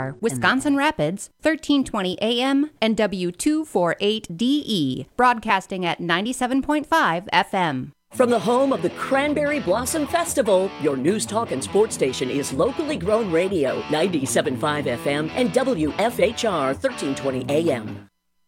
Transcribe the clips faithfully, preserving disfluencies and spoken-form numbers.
R, Wisconsin Rapids, thirteen twenty A M and W two forty-eight D E, broadcasting at ninety-seven point five F M. From the home of the Cranberry Blossom Festival, your news, talk, and sports station is locally grown radio, ninety-seven point five F M and W F H R, thirteen twenty A M.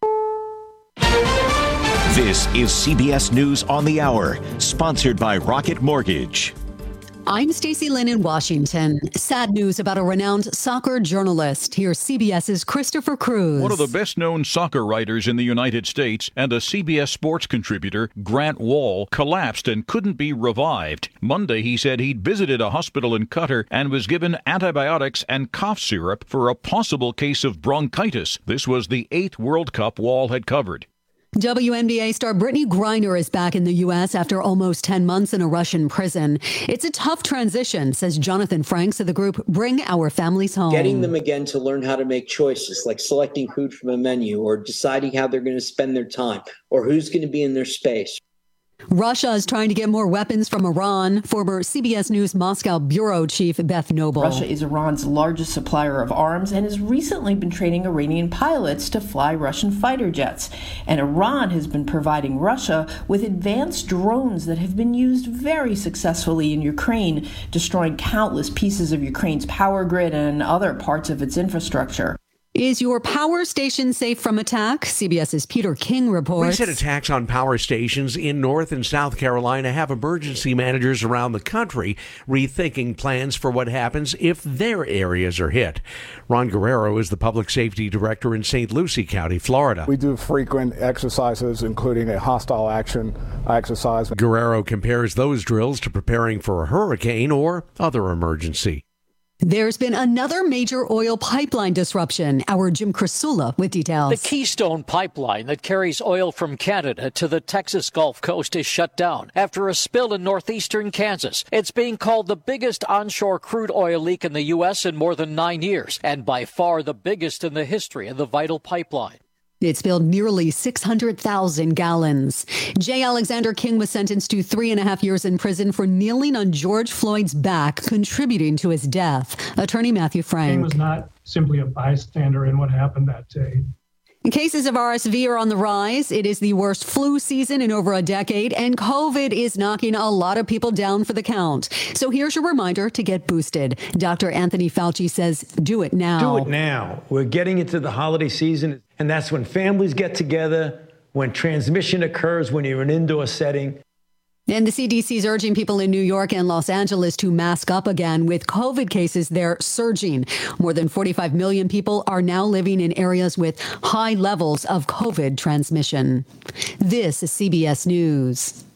This is C B S News on the Hour, sponsored by Rocket Mortgage. I'm Stacey Lynn in Washington. Sad news about a renowned soccer journalist. Here's CBS's Christopher Cruz. One of the best-known soccer writers in the United States and a C B S Sports contributor, Grant Wahl, collapsed and couldn't be revived. Monday, he said he'd visited a hospital in Qatar and was given antibiotics and cough syrup for a possible case of bronchitis. This was the eighth World Cup Wahl had covered. W N B A star Brittany Griner is back in the U S after almost ten months in a Russian prison. It's a tough transition, says Jonathan Franks of the group Bring Our Families Home. Getting them again to learn how to make choices, like selecting food from a menu or deciding how they're going to spend their time or who's going to be in their space. Russia is trying to get more weapons from Iran. Former C B S News Moscow bureau chief Beth Noble. Russia is Iran's largest supplier of arms and has recently been training Iranian pilots to fly Russian fighter jets. And Iran has been providing Russia with advanced drones that have been used very successfully in Ukraine, destroying countless pieces of Ukraine's power grid and other parts of its infrastructure. Is your power station safe from attack? CBS's Peter King reports. Recent attacks on power stations in North and South Carolina have emergency managers around the country rethinking plans for what happens if their areas are hit. Ron Guerrero is the public safety director in Saint Lucie County, Florida. We do frequent exercises, including a hostile action exercise. Guerrero compares those drills to preparing for a hurricane or other emergency. There's been another major oil pipeline disruption. Our Jim Crisula with details. The Keystone Pipeline that carries oil from Canada to the Texas Gulf Coast is shut down after a spill in northeastern Kansas. It's being called the biggest onshore crude oil leak in the U S in more than nine years, and by far the biggest in the history of the vital pipeline. It spilled nearly six hundred thousand gallons. J. Alexander King was sentenced to three and a half years in prison for kneeling on George Floyd's back, contributing to his death. Attorney Matthew Frank. King was not simply a bystander in what happened that day. Cases of R S V are on the rise. It is the worst flu season in over a decade, and COVID is knocking a lot of people down for the count. So here's your reminder to get boosted. Doctor Anthony Fauci says, do it now. Do it now. We're getting into the holiday season, and that's when families get together, when transmission occurs, when you're in an indoor setting. And the C D C is urging people in New York and Los Angeles to mask up again, with COVID cases there surging. More than forty-five million people are now living in areas with high levels of COVID transmission. This is C B S News.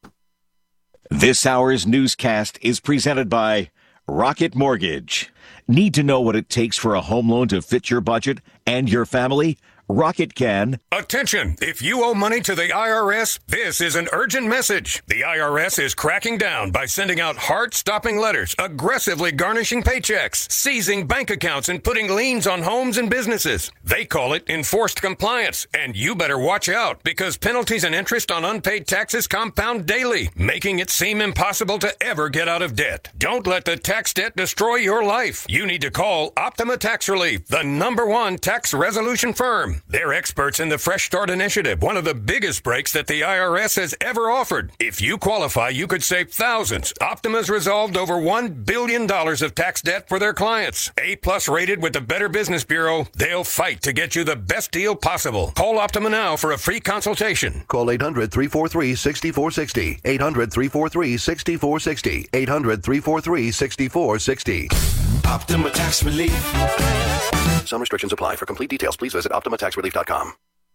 This hour's newscast is presented by Rocket Mortgage. Need to know what it takes for a home loan to fit your budget and your family? Rocket can. Attention! If you owe money to the I R S, this is an urgent message. The I R S is cracking down by sending out heart-stopping letters, aggressively garnishing paychecks, seizing bank accounts, and putting liens on homes and businesses. They call it enforced compliance, and you better watch out because penalties and interest on unpaid taxes compound daily, making it seem impossible to ever get out of debt. Don't let the tax debt destroy your life. You need to call Optima Tax Relief, the number one tax resolution firm. They're experts in the Fresh Start Initiative, one of the biggest breaks that the I R S has ever offered. If you qualify, you could save thousands. Optima's resolved over one billion dollars of tax debt for their clients. A-plus rated with the Better Business Bureau, they'll fight to get you the best deal possible. Call Optima now for a free consultation. Call eight hundred, three four three, six four six zero. eight hundred, three four three, six four six zero. eight hundred, three four three, six four six zero. Optima Tax Relief. Some restrictions apply. For complete details, please visit optima tax relief dot com.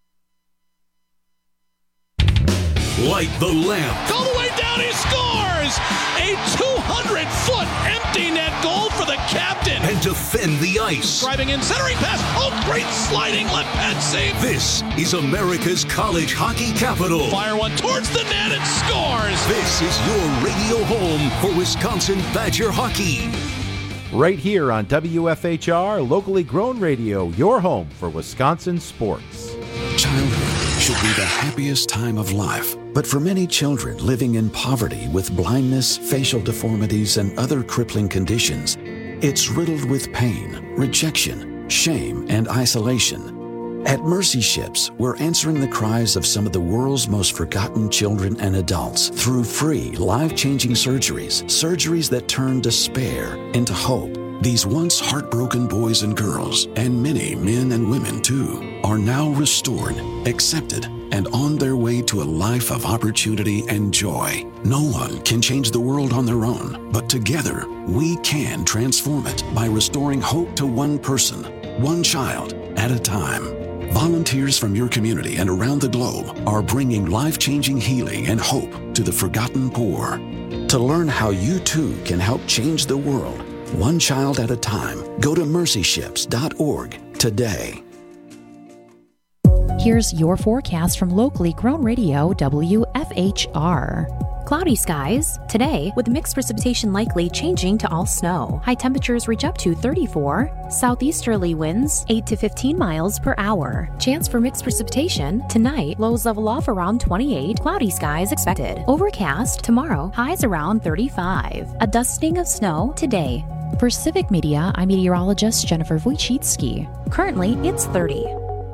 Light the lamp. All the way down, he scores! A two hundred foot empty net goal for the captain. And defend the ice. Driving in, centering pass. Oh, great sliding left pad save. This is America's college hockey capital. Fire one towards the net and scores. This is your radio home for Wisconsin Badger hockey. Right here on W F H R, locally grown radio, your home for Wisconsin sports. Childhood should be the happiest time of life. But for many children living in poverty with blindness, facial deformities, and other crippling conditions, it's riddled with pain, rejection, shame, and isolation. At Mercy Ships, we're answering the cries of some of the world's most forgotten children and adults through free, life-changing surgeries, surgeries that turn despair into hope. These once heartbroken boys and girls, and many men and women too, are now restored, accepted, and on their way to a life of opportunity and joy. No one can change the world on their own, but together we can transform it by restoring hope to one person, one child at a time. Volunteers from your community and around the globe are bringing life-changing healing and hope to the forgotten poor. To learn how you too can help change the world, one child at a time, go to mercy ships dot org today. Here's your forecast from locally grown radio W F H R. Cloudy skies today with mixed precipitation likely changing to all snow. High temperatures reach up to thirty-four. Southeasterly winds eight to fifteen miles per hour. Chance for mixed precipitation tonight. Lows level off around twenty-eight. Cloudy skies expected. Overcast tomorrow. Highs around thirty-five. A dusting of snow today. For Civic Media, I'm meteorologist Jennifer Wojcicki. Currently, it's thirty.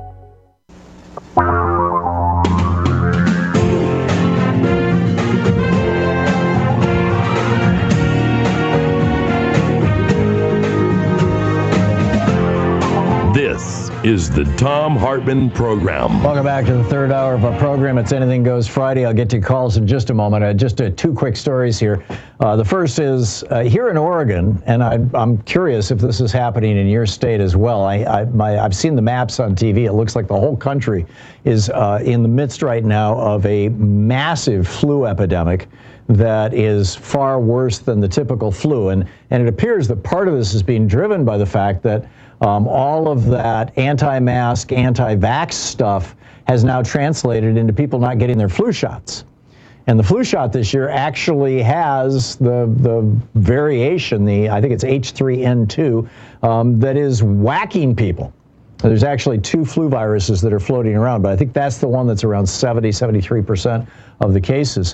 This is the Thom Hartmann Program. Welcome back to the third hour of our program. It's Anything Goes Friday. I'll get to calls in just a moment. Uh, just uh, two quick stories here. Uh, the first is uh, here in Oregon, and I, I'm curious if this is happening in your state as well. I, I, my, I've seen the maps on T V. It looks like the whole country is uh, in the midst right now of a massive flu epidemic that is far worse than the typical flu. And, and it appears that part of this is being driven by the fact that Um, all of that anti-mask, anti-vax stuff has now translated into people not getting their flu shots. And the flu shot this year actually has the the variation, the I think it's H three N two, um, that is whacking people. There's actually two flu viruses that are floating around, but I think that's the one that's around seventy, seventy-three percent of the cases.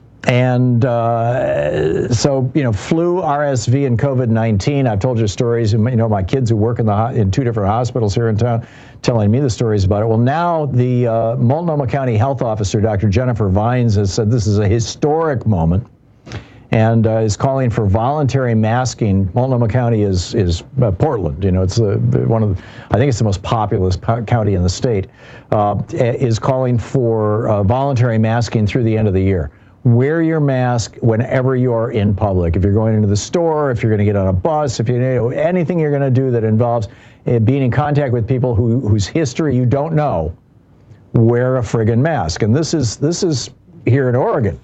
And uh, so, you know, flu, R S V, and COVID nineteen. I've told you stories. You know, my kids who work in the in two different hospitals here in town, telling me the stories about it. Well, now the uh, Multnomah County Health Officer, Doctor Jennifer Vines, has said this is a historic moment, and uh, is calling for voluntary masking. Multnomah County is is uh, Portland. You know, it's the, the one of the, I think it's the most populous po- county in the state. Uh, is calling for uh, voluntary masking through the end of the year. Wear your mask whenever you are in public. If you're going into the store, if you're going to get on a bus, if you know anything you're going to do that involves uh, being in contact with people who, whose history you don't know, wear a friggin' mask. And this is this is here in Oregon.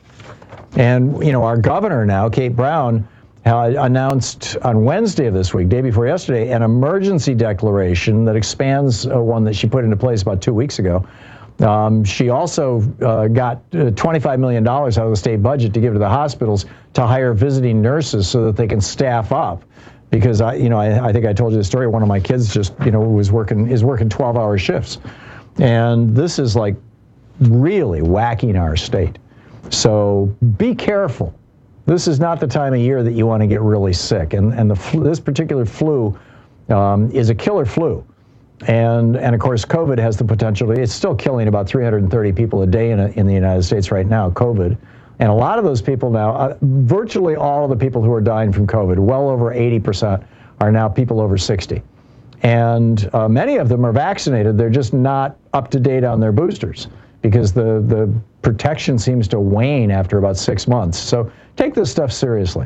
And you know, our governor now, Kate Brown, uh, announced on Wednesday of this week, day before yesterday, an emergency declaration that expands uh, one that she put into place about two weeks ago. Um, she also uh, got uh, twenty-five million dollars out of the state budget to give to the hospitals to hire visiting nurses so that they can staff up. Because I, you know, I, I think I told you the story. One of my kids just, you know, was working is working twelve-hour shifts, and this is like really whacking our state. So be careful. This is not the time of year that you want to get really sick, and and the flu, this particular flu um, is a killer flu. And, and of course, COVID has the potential. It's still killing about three hundred thirty people a day in, a, in the United States right now, COVID. And a lot of those people now, uh, virtually all of the people who are dying from COVID, well over eighty percent, are now people over sixty. And uh, many of them are vaccinated. They're just not up to date on their boosters because the, the protection seems to wane after about six months. So take this stuff seriously.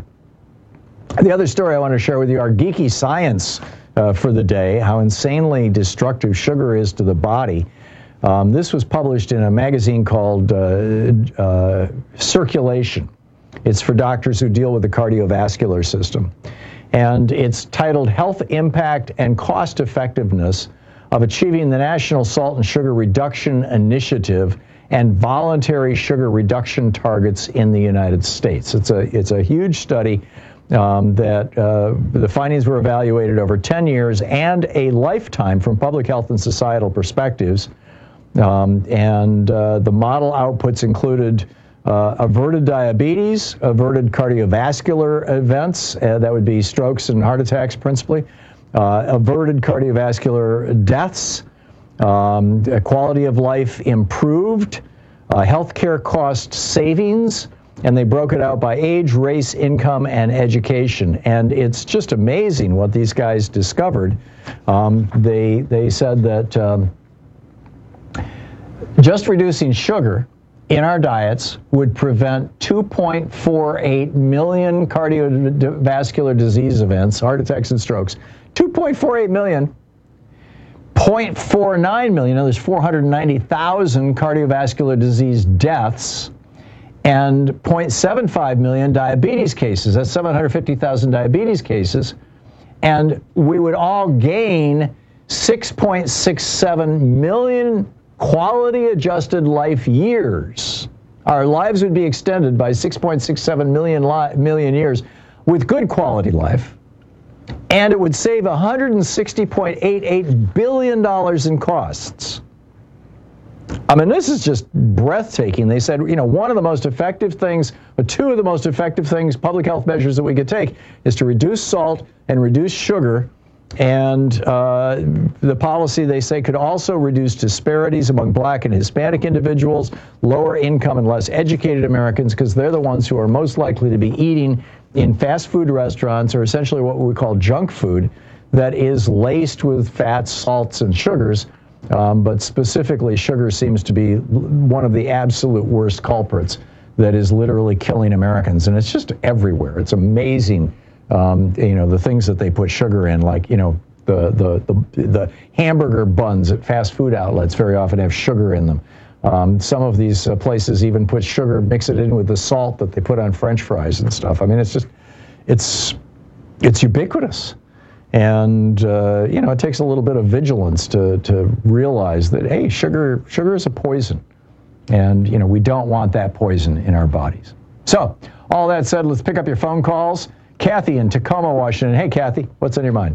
The other story I want to share with you, our geeky science Uh, for the day, how insanely destructive sugar is to the body. Um, this was published in a magazine called uh, uh, Circulation. It's for doctors who deal with the cardiovascular system. And it's titled Health Impact and Cost Effectiveness of Achieving the National Salt and Sugar Reduction Initiative and Voluntary Sugar Reduction Targets in the United States. It's a, it's a huge study. Um, that uh, the findings were evaluated over ten years and a lifetime from public health and societal perspectives. Um, and uh, the model outputs included uh, averted diabetes, averted cardiovascular events, uh, that would be strokes and heart attacks principally, uh, averted cardiovascular deaths, um, quality of life improved, uh, healthcare cost savings, and they broke it out by age, race, income, and education. And it's just amazing what these guys discovered. Um, they they said that um, just reducing sugar in our diets would prevent two point four eight million cardiovascular disease events, heart attacks and strokes. two point four eight million. zero point four nine million, now there's four hundred ninety thousand cardiovascular disease deaths, and zero point seven five million diabetes cases. That's seven hundred fifty thousand diabetes cases. And we would all gain six point six seven million quality adjusted life years. Our lives would be extended by six point six seven million, li- million years with good quality life. And it would save one hundred sixty point eight eight billion dollars in costs. I mean, this is just breathtaking. They said, you know, one of the most effective things, or two of the most effective things, public health measures that we could take is to reduce salt and reduce sugar. And uh, the policy, they say, could also reduce disparities among black and Hispanic individuals, lower income and less educated Americans, because they're the ones who are most likely to be eating in fast food restaurants, or essentially what we call junk food, that is laced with fats, salts, and sugars. Um, but specifically, sugar seems to be one of the absolute worst culprits that is literally killing Americans. And it's just everywhere. It's amazing, um, you know, the things that they put sugar in, like, you know, the, the, the, the hamburger buns at fast food outlets very often have sugar in them. Um, some of these uh, places even put sugar, mix it in with the salt that they put on French fries and stuff. I mean, it's just, it's, it's ubiquitous. And, uh, you know, it takes a little bit of vigilance to, to realize that, hey, sugar, sugar is a poison. And, you know, we don't want that poison in our bodies. So, all that said, let's pick up your phone calls. Kathy in Tacoma, Washington. Hey, Kathy, what's on your mind?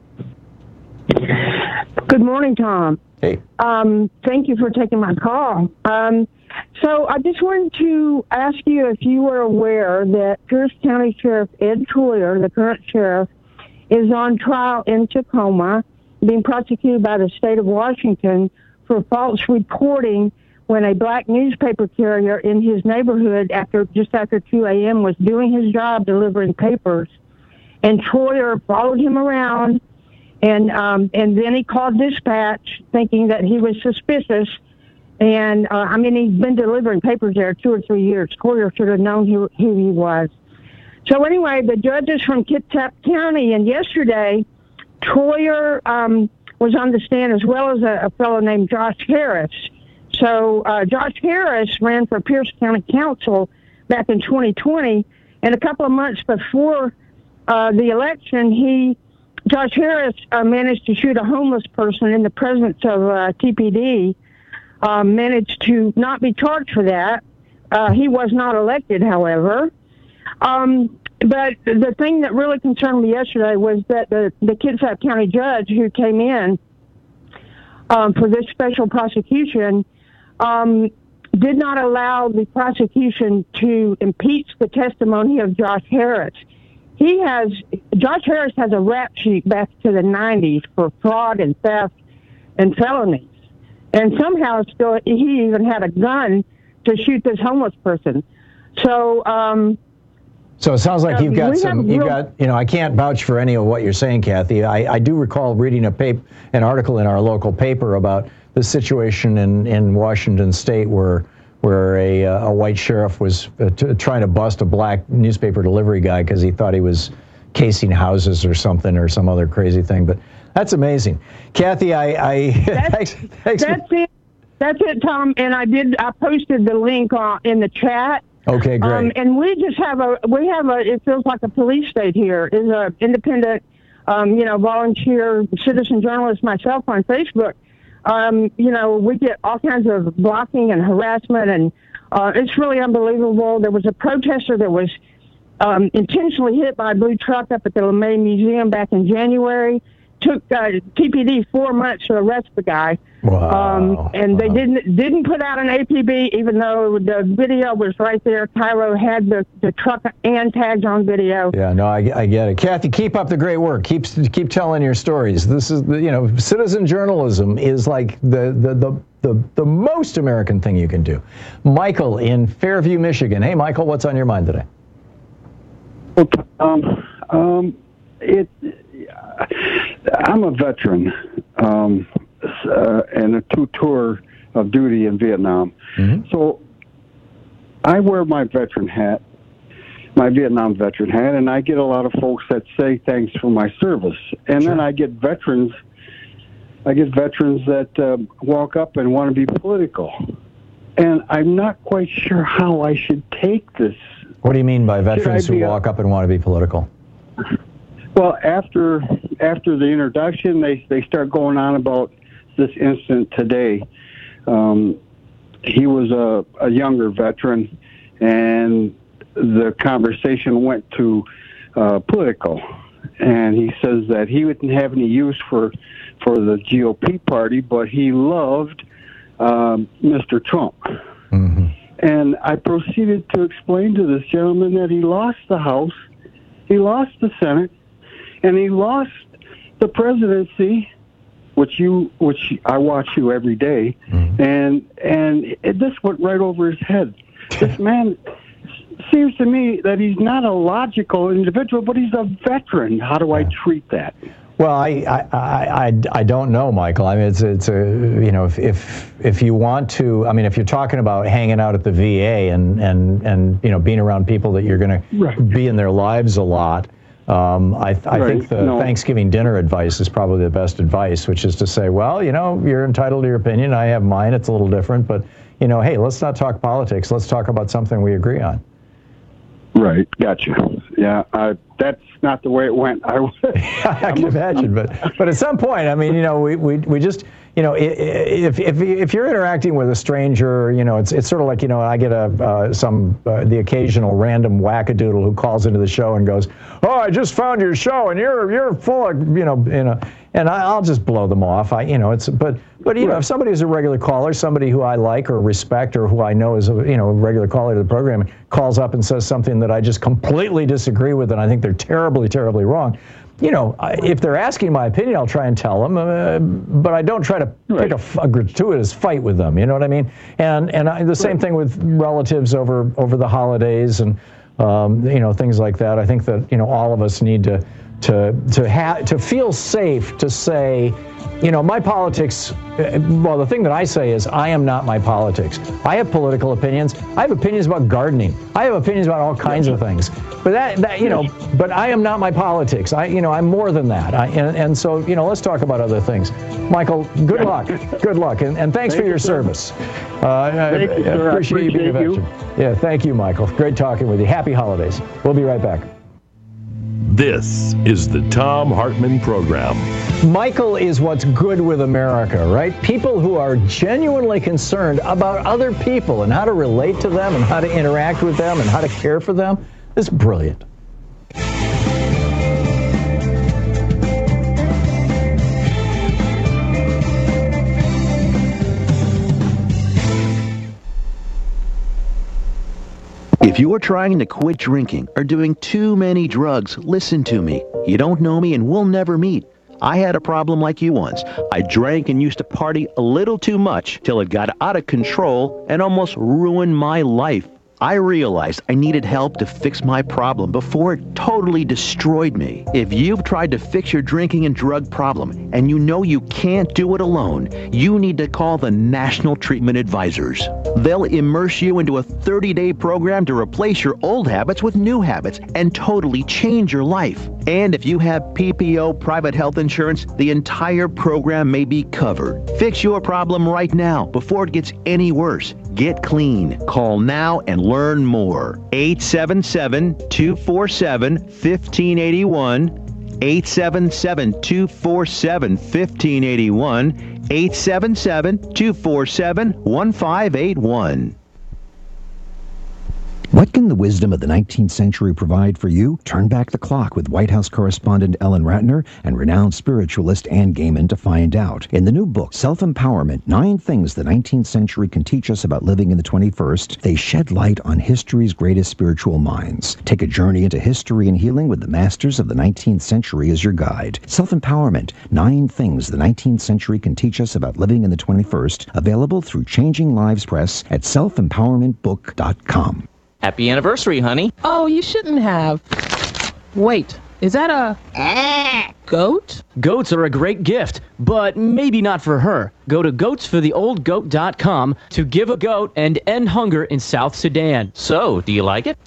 Good morning, Tom. Hey. Um, thank you for taking my call. Um, so I just wanted to ask you if you were aware that Pierce County Sheriff Ed Troyer, the current sheriff, is on trial in Tacoma, being prosecuted by the state of Washington for false reporting when a black newspaper carrier in his neighborhood, after just after two a.m., was doing his job delivering papers. And Troyer followed him around, and um, and then he called dispatch thinking that he was suspicious. And, uh, I mean, he's been delivering papers there two or three years. Troyer should have known who, who he was. So anyway, the judges from Kitsap County, and yesterday, Troyer um, was on the stand, as well as a, a fellow named Josh Harris. So uh, Josh Harris ran for Pierce County Council back in twenty twenty, and a couple of months before uh, the election, he, Josh Harris, uh, managed to shoot a homeless person in the presence of uh, T P D, uh, managed to not be charged for that. Uh, he was not elected, however. Um, but the thing that really concerned me yesterday was that the, the Kitsap County judge who came in um, for this special prosecution um, did not allow the prosecution to impeach the testimony of Josh Harris. He has, Josh Harris has a rap sheet back to the nineties for fraud and theft and felonies. And somehow still, he even had a gun to shoot this homeless person. So, um, So it sounds like you've got some, you've real- got, you know, I can't vouch for any of what you're saying, Kathy. I, I do recall reading a paper, an article in our local paper about the situation in, in Washington State where where a, uh, a white sheriff was uh, t- trying to bust a black newspaper delivery guy because he thought he was casing houses or something or some other crazy thing. But that's amazing. Kathy, I... I that's, thanks, thanks that's it. That's it, Tom. And I did, I posted the link uh, in the chat. Okay, great. Um, and we just have a, we have a, it feels like a police state here. Is a independent, um, you know, volunteer citizen journalist myself on Facebook. Um, you know, we get all kinds of blocking and harassment, and uh, it's really unbelievable. There was a protester that was um, intentionally hit by a blue truck up at the LeMay Museum back in January. took uh, T P D four months to arrest the guy. Wow. Um, and they wow. didn't didn't put out an A P B, even though the video was right there. Cairo had the, the truck and tags on video. Yeah, no, I, I get it. Kathy, keep up the great work. Keep keep telling your stories. This is, the, you know, citizen journalism is like the, the, the, the, the most American thing you can do. Michael in Fairview, Michigan. Hey, Michael, what's on your mind today? Um, um, it, I'm a veteran. Um, Uh, and a two tour of duty in Vietnam. Mm-hmm. So I wear my veteran hat, my Vietnam veteran hat, and I get a lot of folks that say thanks for my service. And sure. then I get veterans, I get veterans that uh, walk up and want to be political. And I'm not quite sure how I should take this. What do you mean by veterans who walk a- up and want to be political? Well, after after the introduction, they, they start going on about this incident today. Um, he was a, a younger veteran, and the conversation went to uh, political. And he says that he wouldn't have any use for for the G O P party, but he loved um, Mister Trump. Mm-hmm. And I proceeded to explain to this gentleman that he lost the House, he lost the Senate, and he lost the presidency, which you, which I watch you every day, mm-hmm. and and it, this went right over his head. This man seems to me that he's not a logical individual, but he's a veteran. How do I treat that? Well, I, I, I, I don't know, Michael. I mean, it's it's a you know if if if you want to, I mean, if you're talking about hanging out at the V A and and and you know being around people that you're going right. to be in their lives a lot. Um, I, I right. think the no. Thanksgiving dinner advice is probably the best advice, which is to say, well, you know, you're entitled to your opinion. I have mine. It's a little different, but you know, hey, let's not talk politics. Let's talk about something we agree on. Right. Gotcha. Yeah. I, that's not the way it went. I, I can imagine, but but at some point, I mean, you know, we we, we just. You know, if if if you're interacting with a stranger, you know, it's it's sort of like, you know, I get a uh, some uh, the occasional random wackadoodle who calls into the show and goes, "Oh, I just found your show, and you're you're full of you know you know," and I, I'll just blow them off. I you know it's but but you right. know if somebody is a regular caller, somebody who I like or respect or who I know is a you know a regular caller to the program calls up and says something that I just completely disagree with, and I think they're terribly terribly wrong. You know, if they're asking my opinion, I'll try and tell them, uh, but I don't try to pick a, a gratuitous fight with them. You know what I mean? And and I, the same right. thing with relatives over over the holidays and um, you know things like that. I think that you know all of us need to to to have to feel safe to say, you know, my politics. Well, the thing that I say is I am not my politics. I have political opinions. I have opinions about gardening. I have opinions about all kinds of things. But that, that you know, but I am not my politics. I, you know, I'm more than that. I, and, and so, you know, let's talk about other things. Michael, good luck. Good luck. And, and thanks thank for your you, service. Uh, thank I, you, sir. I appreciate, I appreciate you being a veteran. You. Yeah, thank you, Michael. Great talking with you. Happy holidays. We'll be right back. This is the Thom Hartmann Program. Michael is what's good with America, right? People who are genuinely concerned about other people and how to relate to them and how to interact with them and how to care for them. It's brilliant. If you're trying to quit drinking or doing too many drugs, listen to me. You don't know me and we'll never meet. I had a problem like you once. I drank and used to party a little too much till it got out of control and almost ruined my life. I realized I needed help to fix my problem before it totally destroyed me. If you've tried to fix your drinking and drug problem and you know you can't do it alone, you need to call the National Treatment Advisors. They'll immerse you into a thirty-day program to replace your old habits with new habits and totally change your life. And if you have P P O private health insurance, the entire program may be covered. Fix your problem right now before it gets any worse. Get clean. Call now and learn more. eight seven seven, two four seven, one five eight one. eight seven seven, two four seven, one five eight one. eight seven seven, two four seven, one five eight one. What can the wisdom of the nineteenth century provide for you? Turn back the clock with White House correspondent Ellen Ratner and renowned spiritualist Ann Gaiman to find out. In the new book, Self-Empowerment, Nine Things the nineteenth Century Can Teach Us About Living in the twenty-first, they shed light on history's greatest spiritual minds. Take a journey into history and healing with the masters of the nineteenth century as your guide. Self-Empowerment, Nine Things the nineteenth Century Can Teach Us About Living in the twenty-first, available through Changing Lives Press at self empowerment book dot com. Happy anniversary, honey. Oh, you shouldn't have. Wait, is that a goat? Goats are a great gift, but maybe not for her. Go to goats for the old goat dot com to give a goat and end hunger in South Sudan. So, do you like it?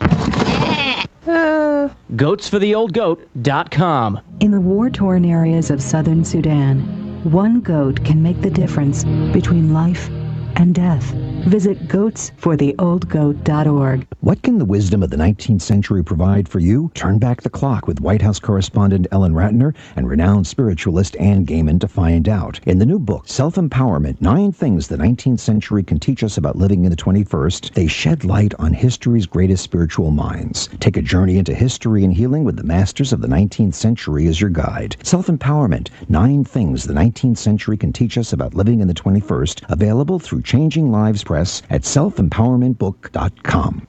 Uh... goats for the old goat dot com. In the war-torn areas of southern Sudan, one goat can make the difference between life and death. Visit goats for the old goat dot org. What can the wisdom of the nineteenth century provide for you? Turn back the clock with White House correspondent Ellen Ratner and renowned spiritualist Ann Gaiman to find out. In the new book, Self-Empowerment, Nine Things the nineteenth Century Can Teach Us About Living in the twenty-first, they shed light on history's greatest spiritual minds. Take a journey into history and healing with the masters of the nineteenth century as your guide. Self-Empowerment, Nine Things the nineteenth Century Can Teach Us About Living in the twenty-first, available through Changing Lives Press at self empowerment book dot com.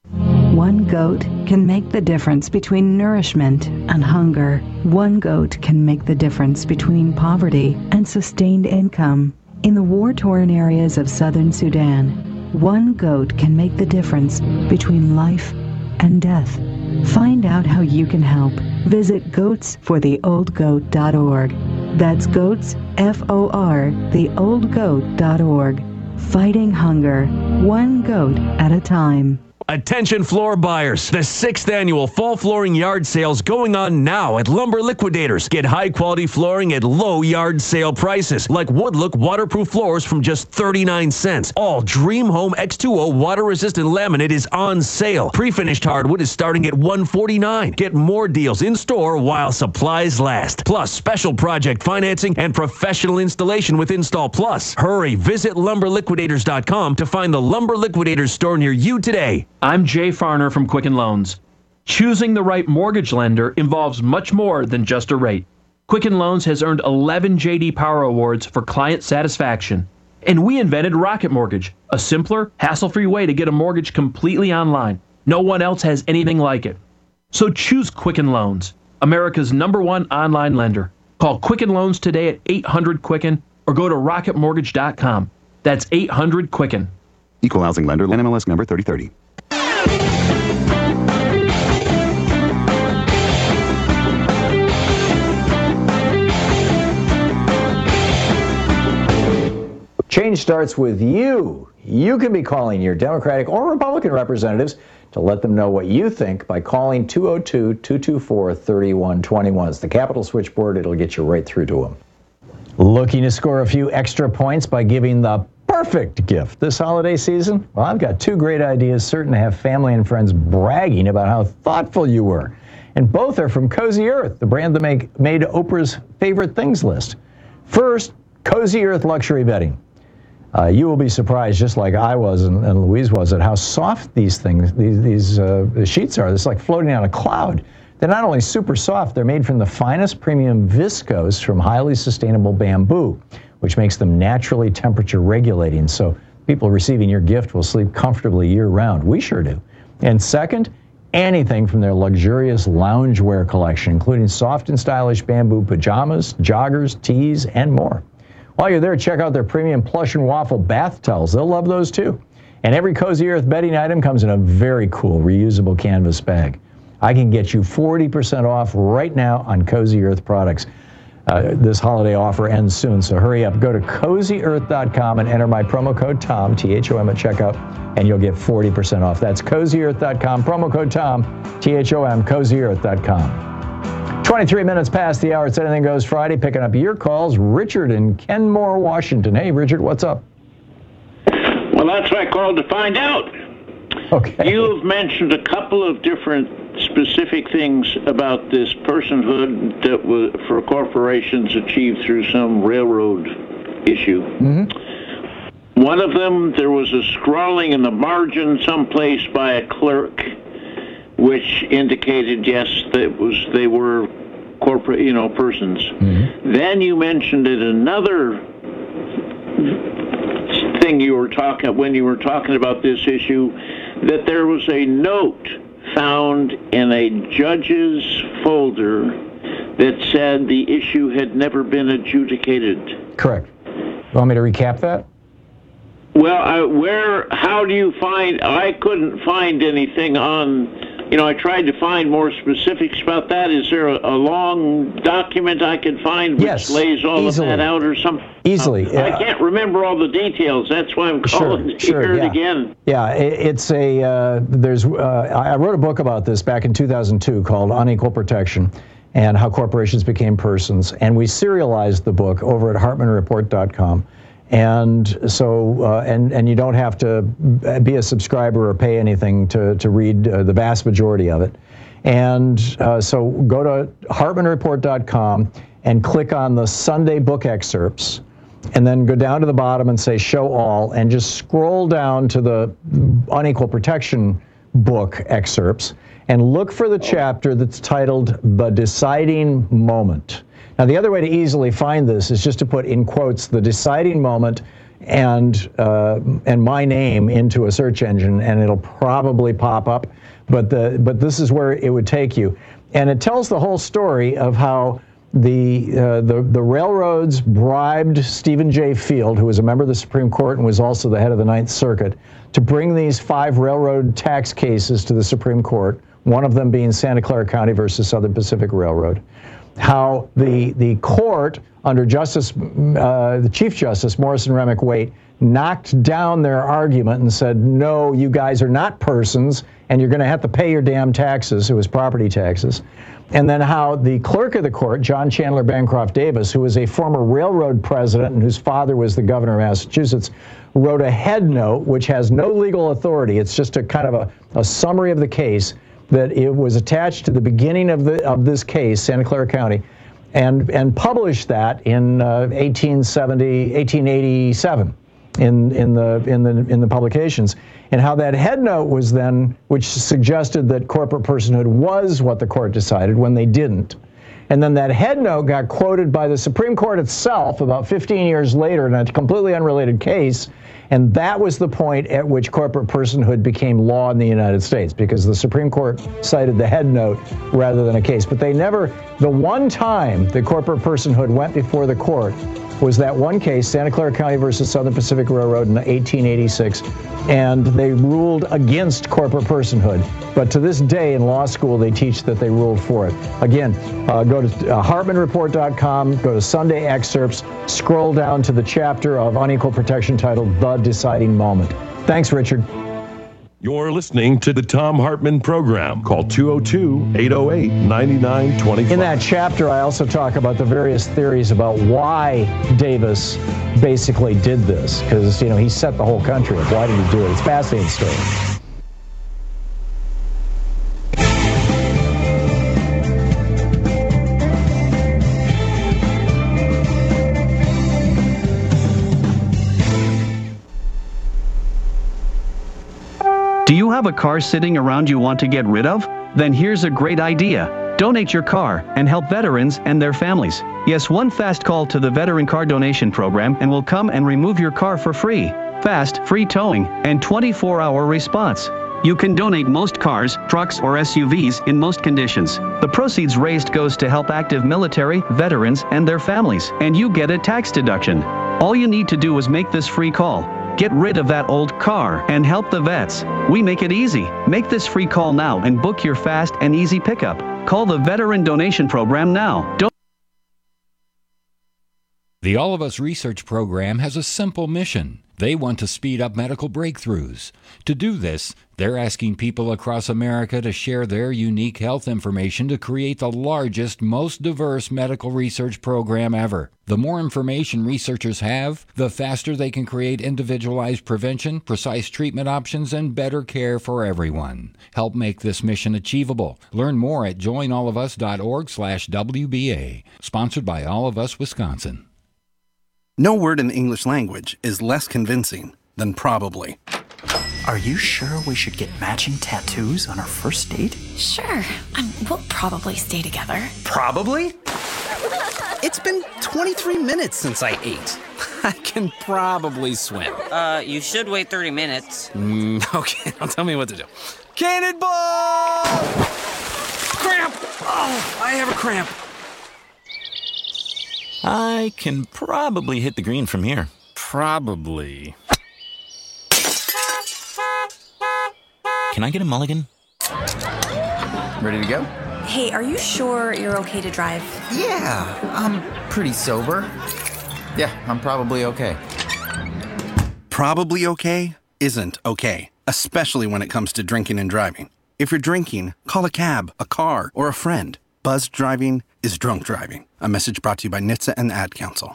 One goat can make the difference between nourishment and hunger. One goat can make the difference between poverty and sustained income. In the war-torn areas of southern Sudan, one goat can make the difference between life and death. Find out how you can help. Visit goats for the old goat dot org. That's goats, F O R, the old goat dot org. Fighting hunger, one goat at a time. Attention floor buyers. The sixth annual fall flooring yard sale's going on now at Lumber Liquidators. Get high quality flooring at low yard sale prices, like Woodlook waterproof floors from just thirty-nine cents. All Dream Home X two O water resistant laminate is on sale. Pre-finished hardwood is starting at one forty-nine. Get more deals in store while supplies last. Plus special project financing and professional installation with Install Plus. Hurry, visit lumber liquidators dot com to find the Lumber Liquidators store near you today. I'm Jay Farner from Quicken Loans. Choosing the right mortgage lender involves much more than just a rate. Quicken Loans has earned eleven J D Power Awards for client satisfaction. And we invented Rocket Mortgage, a simpler, hassle-free way to get a mortgage completely online. No one else has anything like it. So choose Quicken Loans, America's number one online lender. Call Quicken Loans today at eight hundred Quicken or go to rocket mortgage dot com. That's eight hundred Quicken. Equal housing lender, N M L S number thirty thirty. Change starts with you. You can be calling your Democratic or Republican representatives to let them know what you think by calling two oh two, two two four, three one two one. It's the Capitol switchboard. It'll get you right through to them. Looking to score a few extra points by giving the perfect gift this holiday season? Well, I've got two great ideas, certain to have family and friends bragging about how thoughtful you were. And both are from Cozy Earth, the brand that make, made Oprah's favorite things list. First, Cozy Earth luxury bedding. Uh, you will be surprised, just like I was and, and Louise was, at how soft these things, these, these uh, sheets are. It's like floating on a cloud. They're not only super soft, they're made from the finest premium viscose from highly sustainable bamboo, which makes them naturally temperature regulating. So people receiving your gift will sleep comfortably year round. We sure do. And second, anything from their luxurious loungewear collection, including soft and stylish bamboo pajamas, joggers, tees, and more. While you're there, check out their premium plush and waffle bath towels. They'll love those too. And every Cozy Earth bedding item comes in a very cool reusable canvas bag. I can get you forty percent off right now on Cozy Earth products. Uh, this holiday offer ends soon, so hurry up. Go to cozy earth dot com and enter my promo code TOM, T H O M, at checkout, and you'll get forty percent off. That's cozy earth dot com, promo code TOM, T H O M, cozy earth dot com. twenty-three minutes past the hour. It's Anything Goes Friday. Picking up your calls. Richard in Kenmore, Washington. Hey, Richard, what's up? Well, that's what I called to find out. Okay. You've mentioned a couple of different specific things about this personhood that was for corporations achieved through some railroad issue. Mm-hmm. one of them, there was a scrawling in the margin someplace by a clerk, which indicated, yes, that it was they were corporate, you know, persons. Mm-hmm. Then you mentioned it another thing you were talking when you were talking about this issue, that there was a note found in a judge's folder that said the issue had never been adjudicated. Correct. You want me to recap that? Well, I, where? How do you find? I couldn't find anything on. You know, I tried to find more specifics about that. Is there a, a long document I could find which yes, lays all easily. of that out or something? Easily. Uh, I can't remember all the details. That's why I'm calling sure, to sure, hear yeah. it again. Yeah, it, it's a, uh, there's, uh, I wrote a book about this back in two thousand two called Unequal Protection and How Corporations Became Persons. And we serialized the book over at Hartman Report dot com. And so, uh, and and you don't have to be a subscriber or pay anything to to read uh, the vast majority of it. And uh, so, go to Hartman Report dot com and click on the Sunday book excerpts, and then go down to the bottom and say Show All, and just scroll down to the Unequal Protection book excerpts, and look for the chapter that's titled The Deciding Moment. Now, the other way to easily find this is just to put in quotes the deciding moment and uh, and my name into a search engine, and it'll probably pop up. But the but this is where it would take you, and it tells the whole story of how the uh, the the railroads bribed Stephen J. Field, who was a member of the Supreme Court and was also the head of the Ninth Circuit, to bring these five railroad tax cases to the Supreme Court. One of them being Santa Clara County versus Southern Pacific Railroad. How the the court under Justice, uh, the Chief Justice Morrison Remick Waite, knocked down their argument and said, no, you guys are not persons, and you're going to have to pay your damn taxes. It was property taxes. And then how the clerk of the court, John Chandler Bancroft Davis, who was a former railroad president and whose father was the governor of Massachusetts, wrote a head note which has no legal authority. It's just a kind of a, a summary of the case, that it was attached to the beginning of the of this case, Santa Clara County, and and published that in uh, eighteen seventy, eighteen eighty-seven in in the in the in the publications, and how that head note was then, which suggested that corporate personhood was what the court decided when they didn't. And then that head note got quoted by the Supreme Court itself about fifteen years later in a completely unrelated case. And that was the point at which corporate personhood became law in the United States, because the Supreme Court cited the head note rather than a case. But they never, the one time that corporate personhood went before the court was that one case, Santa Clara County versus Southern Pacific Railroad in eighteen eighty-six, and they ruled against corporate personhood. But to this day in law school, they teach that they ruled for it. Again, uh, go to uh, Hartman Report dot com, go to Sunday excerpts, scroll down to the chapter of Unequal Protection titled The Deciding Moment. Thanks, Richard. You're listening to the Thom Hartmann Program. Call two oh two, eight oh eight, nine nine two five. In that chapter, I also talk about the various theories about why Davis basically did this, because, you know, he set the whole country up. Why did he do it? It's a fascinating story. Do you have a car sitting around you want to get rid of? Then here's a great idea. Donate your car and help veterans and their families. Yes, one fast call to the Veteran Car Donation Program and we'll come and remove your car for free. Fast, free towing, and twenty-four hour response. You can donate most cars, trucks, or S U Vs in most conditions. The proceeds raised goes to help active military, veterans, and their families, and you get a tax deduction. All you need to do is make this free call. Get rid of that old car and help the vets. We make it easy. Make this free call now and book your fast and easy pickup. Call the Veteran Donation Program now. Don't The All of Us Research Program has a simple mission. They want to speed up medical breakthroughs. To do this, they're asking people across America to share their unique health information to create the largest, most diverse medical research program ever. The more information researchers have, the faster they can create individualized prevention, precise treatment options, and better care for everyone. Help make this mission achievable. Learn more at join all of us dot org slash W B A. Sponsored by All of Us Wisconsin. No word in the English language is less convincing than probably. Are you sure we should get matching tattoos on our first date? Sure. Um, we'll probably stay together. Probably? It's been twenty-three minutes since I ate. I can probably swim. Uh, you should wait thirty minutes. Mm, okay, now tell me what to do. Cannonball! Cramp! Oh, I have a cramp. I can probably hit the green from here. Probably. Can I get a mulligan? Ready to go? Hey, are you sure you're okay to drive? Yeah, I'm pretty sober. Yeah, I'm probably okay. Probably okay isn't okay, especially when it comes to drinking and driving. If you're drinking, call a cab, a car, or a friend. Buzzed driving is drunk driving. A message brought to you by N H T S A and the Ad Council.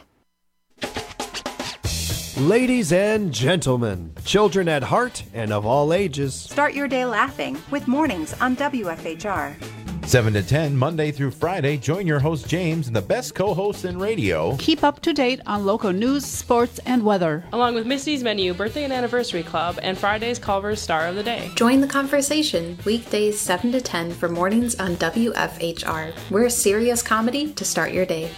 Ladies and gentlemen, children at heart and of all ages. Start your day laughing with Mornings on W F H R. seven to ten, Monday through Friday. Join your host, James, and the best co-hosts in radio. Keep up to date on local news, sports, and weather. Along with Misty's Menu, Birthday and Anniversary Club, and Friday's Culver's Star of the Day. Join the conversation weekdays seven to ten for Mornings on W F H R. We're serious comedy to start your day.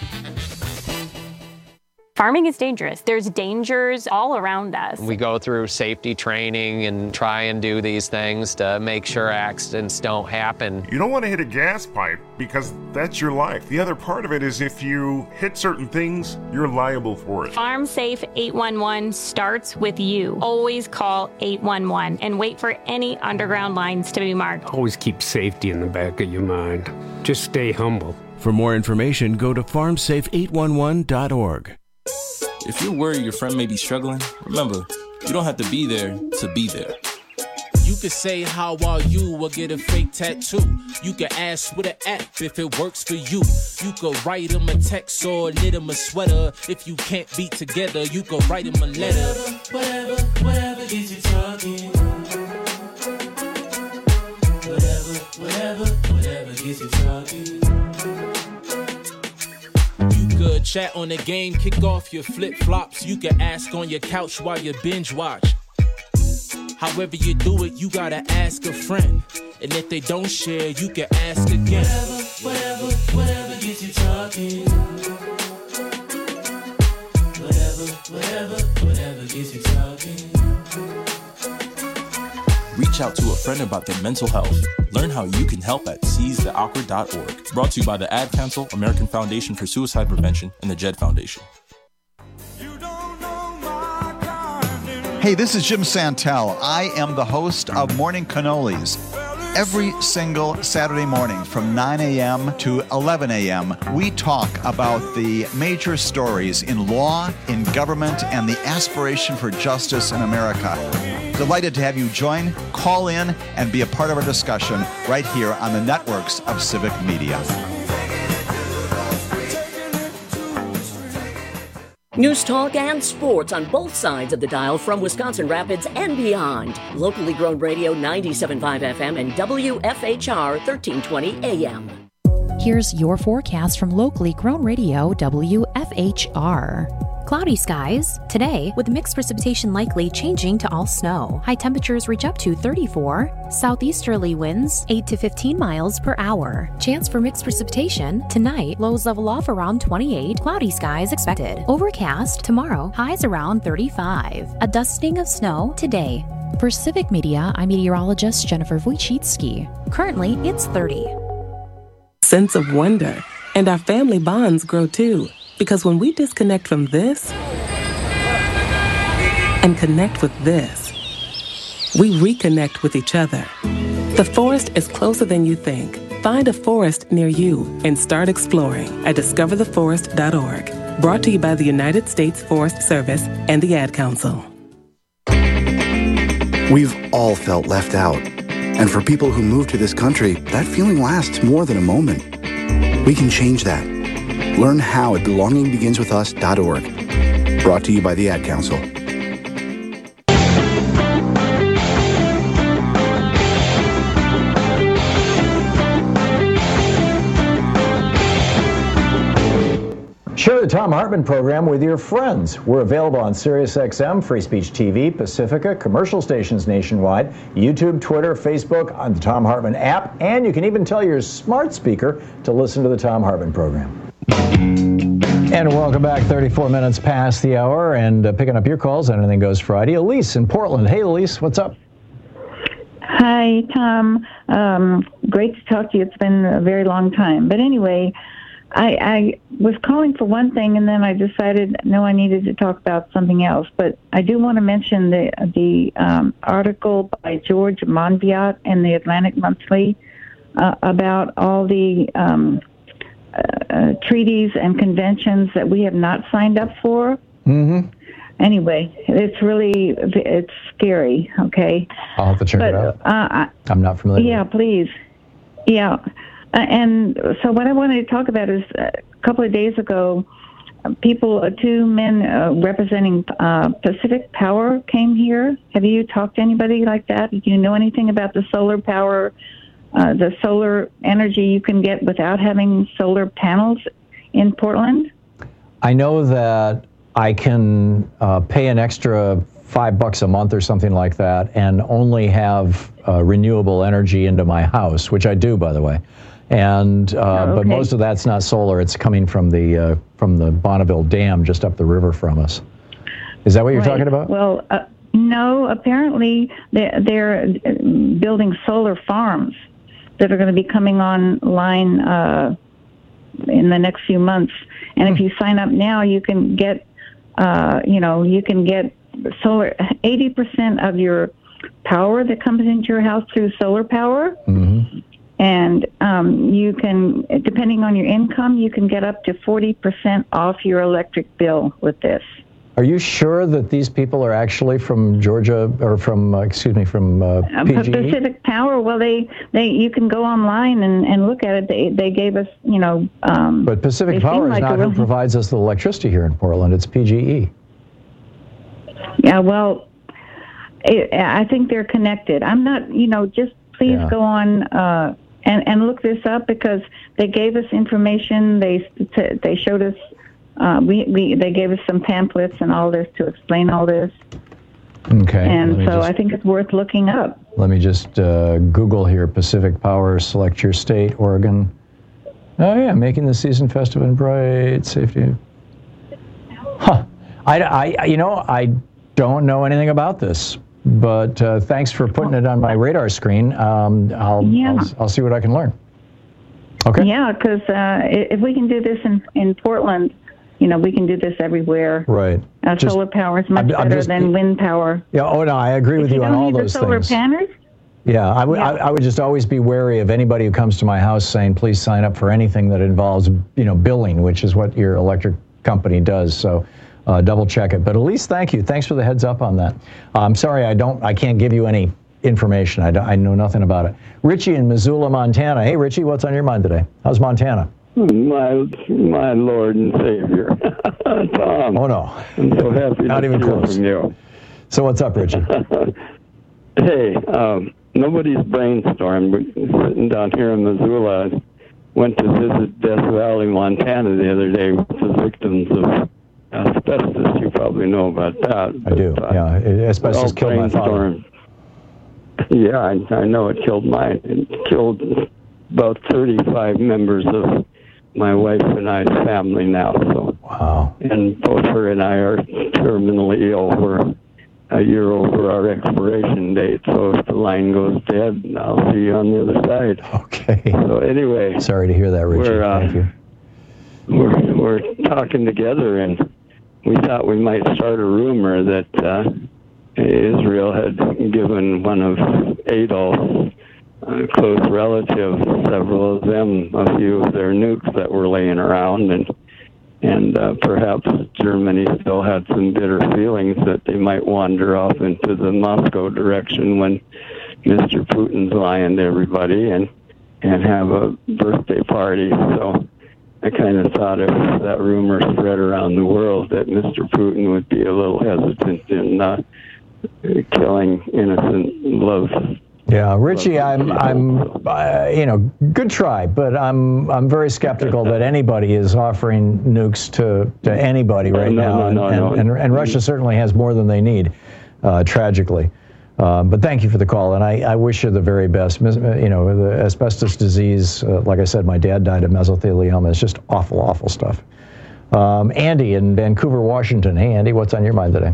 Farming is dangerous. There's dangers all around us. We go through safety training and try and do these things to make sure accidents don't happen. You don't want to hit a gas pipe because that's your life. The other part of it is if you hit certain things, you're liable for it. Farm Safe eight one one starts with you. Always call eight one one and wait for any underground lines to be marked. Always keep safety in the back of your mind. Just stay humble. For more information, go to farm safe eight one one dot org. If you're worried your friend may be struggling, remember, you don't have to be there to be there. You could say, how are you, or get a fake tattoo. You could ask with an app if it works for you. You could write him a text or knit him a sweater. If you can't be together, you could write him a letter. Whatever, whatever, whatever gets you talking. Whatever, whatever, whatever gets you talking. Good chat on the game, kick off your flip-flops. You can ask on your couch while you binge watch. However you do it, you gotta ask a friend. And if they don't share, you can ask again. Whatever, whatever, whatever gets you talking. Whatever, whatever, whatever gets you talking. Reach out to a friend about their mental health. Learn how you can help at seize the awkward dot org. Brought to you by the Ad Council, American Foundation for Suicide Prevention, and the Jed Foundation. Hey, this is Jim Santel. I am the host of Morning Cannolis. Every single Saturday morning from nine a.m. to eleven a.m., we talk about the major stories in law, in government, and the aspiration for justice in America. Delighted to have you join, call in, and be a part of our discussion right here on the networks of Civic Media. News talk and sports on both sides of the dial from Wisconsin Rapids and beyond. Locally grown radio ninety-seven point five F M and W F H R thirteen twenty A M. Here's your forecast from locally grown radio W F H R. Cloudy skies today with mixed precipitation likely changing to all snow. High temperatures reach up to thirty-four. Southeasterly winds eight to fifteen miles per hour. Chance for mixed precipitation tonight. Lows level off around twenty-eight. Cloudy skies expected. Overcast tomorrow. Highs around thirty-five. A dusting of snow today. For Civic Media, I'm meteorologist Jennifer Wojcicki. Currently, it's thirty. Sense of wonder, and our family bonds grow too. Because when we disconnect from this and connect with this, we reconnect with each other. The forest is closer than you think. Find a forest near you and start exploring at discover the forest dot org. Brought to you by the United States Forest Service and the Ad Council. We've all felt left out. And for people who move to this country, that feeling lasts more than a moment. We can change that. Learn how at belonging begins with us dot org. Brought to you by the Ad Council. Share the Thom Hartmann program with your friends. We're available on SiriusXM, Free Speech T V, Pacifica, commercial stations nationwide, YouTube, Twitter, Facebook, on the Thom Hartmann app, and you can even tell your smart speaker to listen to the Thom Hartmann program. And welcome back, thirty-four minutes past the hour, and uh, picking up your calls on Anything Goes Friday. Elise in Portland. Hey, Elise, what's up? Hi, Tom. Um, great to talk to you. It's been a very long time. But anyway, I, I was calling for one thing, and then I decided, no, I needed to talk about something else. But I do want to mention the the um, article by George Monbiot in the Atlantic Monthly uh, about all the um, uh, uh, treaties and conventions that we have not signed up for. Mm-hmm. Anyway, it's really, it's scary, okay? I'll have to check but, it out. Uh, I'm not familiar Yeah, with it. please. Yeah. Uh, and so what I wanted to talk about is uh, a couple of days ago, uh, people, uh, two men uh, representing uh, Pacific Power came here. Have you talked to anybody like that? Do you know anything about the solar power, uh, the solar energy you can get without having solar panels in Portland? I know that I can uh, pay an extra five bucks a month or something like that and only have uh, renewable energy into my house, which I do, by the way. And uh, oh, okay. but most of that's not solar. It's coming from the uh, from the Bonneville Dam just up the river from us. Is that what you're right. talking about? Well, uh, no. Apparently, they're, they're building solar farms that are going to be coming online uh, in the next few months. And Hmm. if you sign up now, you can get, uh, you know, you can get solar. eighty percent of your power that comes into your house through solar power. Mm-hmm. And um, you can, depending on your income, you can get up to forty percent off your electric bill with this. Are you sure that these people are actually from Georgia or from, uh, excuse me, from uh, P G E? Pacific Power, well, they, they you can go online and, and look at it. They they gave us, you know. Um, But Pacific Power is like not real, who provides us the electricity here in Portland. It's P G E. Yeah, well, it, I think they're connected. I'm not, you know, just please Yeah. go on uh, and, and look this up because they gave us information. They they showed us, uh, we, we they gave us some pamphlets and all this to explain all this. Okay. And let me so just, I think it's worth looking up. Let me just uh, Google here, Pacific Power, select your state, Oregon. Oh, yeah, making the season festive and bright, safety. Huh. I, I, you know, I don't know anything about this, but uh, thanks for putting it on my radar screen. Um, I'll, Yeah. I'll, I'll see what I can learn. Okay. Yeah, because uh, if we can do this in, in Portland, you know, we can do this everywhere. Right. Uh, Just- solar power is much I'm- I'm better just- than wind power. Yeah. Oh no, I agree with if you, you on don't all need those the solar things. panels, Yeah, I would. Yeah. I, I would just always be wary of anybody who comes to my house saying, "Please sign up for anything that involves, you know, billing," which is what your electric company does. So, uh, double check it. But at least, thank you. Thanks for the heads up on that. Uh, I'm sorry, I don't. I can't give you any information. I, don't- I know nothing about it. Richie in Missoula, Montana. Hey, Richie, what's on your mind today? How's Montana? My my Lord and Savior, Tom. Oh no, I'm so happy Not to even hear close. from you. So what's up, Richie? Hey, um, nobody's brainstormed. We're sitting down here in Missoula. Went to visit Death Valley, Montana the other day with the victims of asbestos. You probably know about that. I do. But, uh, Yeah, asbestos all killed my father. brainstormed. Yeah, I, I know it killed mine. It killed about thirty-five members of my wife and I's family now. So, wow. And both her and I are terminally ill. We're a year over our expiration date. So if the line goes dead, I'll see you on the other side. Okay. So anyway. Sorry to hear that, Richie. We're, uh, Thank you. We're, we're talking together, and we thought we might start a rumor that uh, Israel had given one of Adolf's uh, close relatives, several of them, a few of their nukes that were laying around, and and uh, perhaps Germany still had some bitter feelings that they might wander off into the Moscow direction when Mister Putin's lying to everybody and and have a birthday party. So I kind of thought if that rumor spread around the world that Mister Putin would be a little hesitant in uh, killing innocent love Yeah, Richie, I'm, I'm, uh, you know, good try, but I'm, I'm very skeptical that anybody is offering nukes to, to anybody right no, now, no, and, no, and, no. and, and Russia certainly has more than they need, uh, tragically. Uh, but thank you for the call, and I, I wish you the very best. Mes- You know, the asbestos disease, uh, like I said, my dad died of mesothelioma. It's just awful, awful stuff. Um, Andy in Vancouver, Washington. Hey, Andy, what's on your mind today?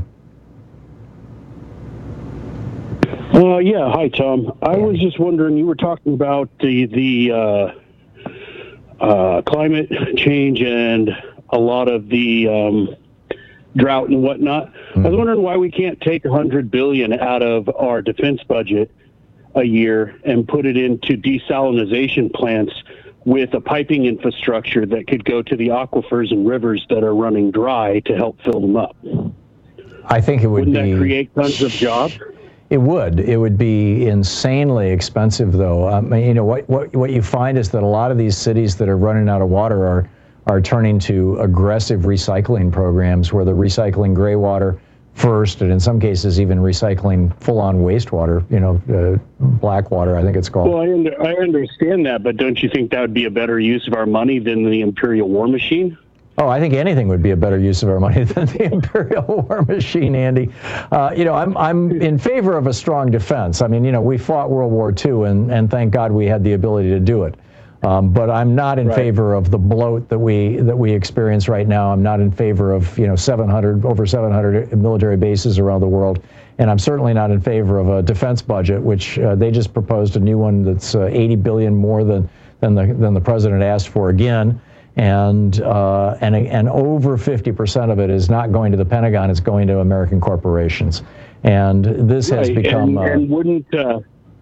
Uh, yeah, hi, Tom. I was just wondering, you were talking about the the uh, uh, climate change and a lot of the um, drought and whatnot. Mm-hmm. I was wondering why we can't take one hundred billion dollars out of our defense budget a year and put it into desalinization plants with a piping infrastructure that could go to the aquifers and rivers that are running dry to help fill them up. I think it would Wouldn't be... that create tons of jobs? It would. It would be insanely expensive, though. Um, you know, what, what what you find is that a lot of these cities that are running out of water are are turning to aggressive recycling programs where they're recycling gray water first, and in some cases even recycling full-on wastewater, you know, uh, black water, I think it's called. Well, I, under, I understand that, but don't you think that would be a better use of our money than the Imperial War Machine? Oh, I think anything would be a better use of our money than the Imperial War Machine, Andy. Uh, you know, I'm I'm in favor of a strong defense. I mean, you know, we fought World War Two, and, and thank God we had the ability to do it. Um, but I'm not in right. favor of the bloat that we that we experience right now. I'm not in favor of, you know, seven hundred over seven hundred military bases around the world, and I'm certainly not in favor of a defense budget, which uh, they just proposed a new one that's uh, eighty billion more than than the than the president asked for again. And uh, and and over fifty percent of it is not going to the Pentagon; it's going to American corporations. And this right. has become. And, uh, and wouldn't uh,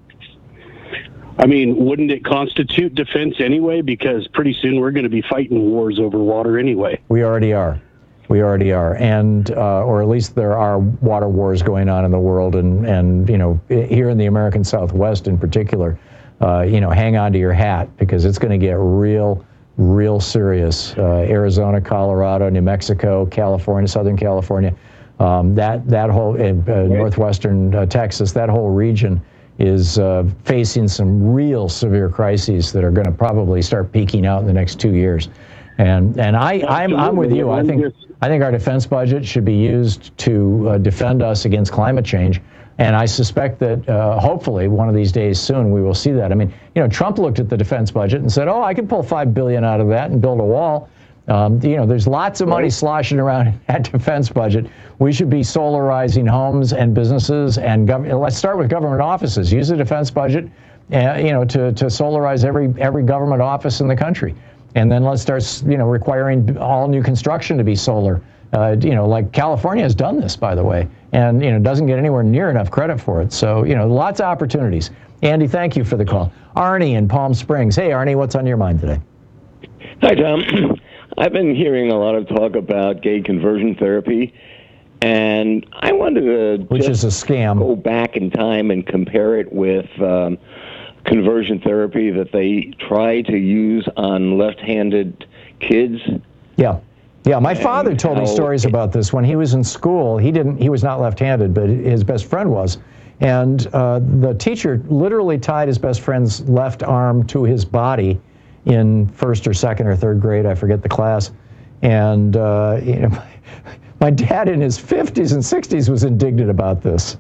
I mean, wouldn't it constitute defense anyway? Because pretty soon we're going to be fighting wars over water anyway. We already are. We already are, and uh, or at least there are water wars going on in the world, and and you know, here in the American Southwest in particular, uh, you know, hang on to your hat because it's going to get real. real serious. Uh, Arizona, Colorado, New Mexico, California, Southern California, um, that that whole uh, uh, northwestern uh, Texas, that whole region is uh, facing some real severe crises that are going to probably start peaking out in the next two years. And and I I'm I'm with you. I think I think our defense budget should be used to uh, defend us against climate change. And I suspect that uh, hopefully one of these days soon we will see that. I mean, you know, Trump looked at the defense budget and said, oh, I could pull five billion dollars out of that and build a wall. Um, you know, there's lots of money sloshing around in that defense budget. We should be solarizing homes and businesses and government. Let's start with government offices. Use the defense budget, uh, you know, to, to solarize every every government office in the country. And then let's start, you know, requiring all new construction to be solar. Uh, you know, like California has done this, by the way, and, you know, doesn't get anywhere near enough credit for it. So, you know, lots of opportunities. Andy, thank you for the call. Arnie in Palm Springs. Hey, Arnie, what's on your mind today? Hi, Tom. I've been hearing a lot of talk about gay conversion therapy, and I wanted to Which is a scam. Go back in time and compare it with um, conversion therapy that they try to use on left-handed kids. Yeah. Yeah, my father told me stories about this. When he was in school, he didn't. He was not left-handed, but his best friend was. And uh, the teacher literally tied his best friend's left arm to his body in first or second or third grade. I forget the class. And uh, you know, my, my dad in his fifties and sixties was indignant about this.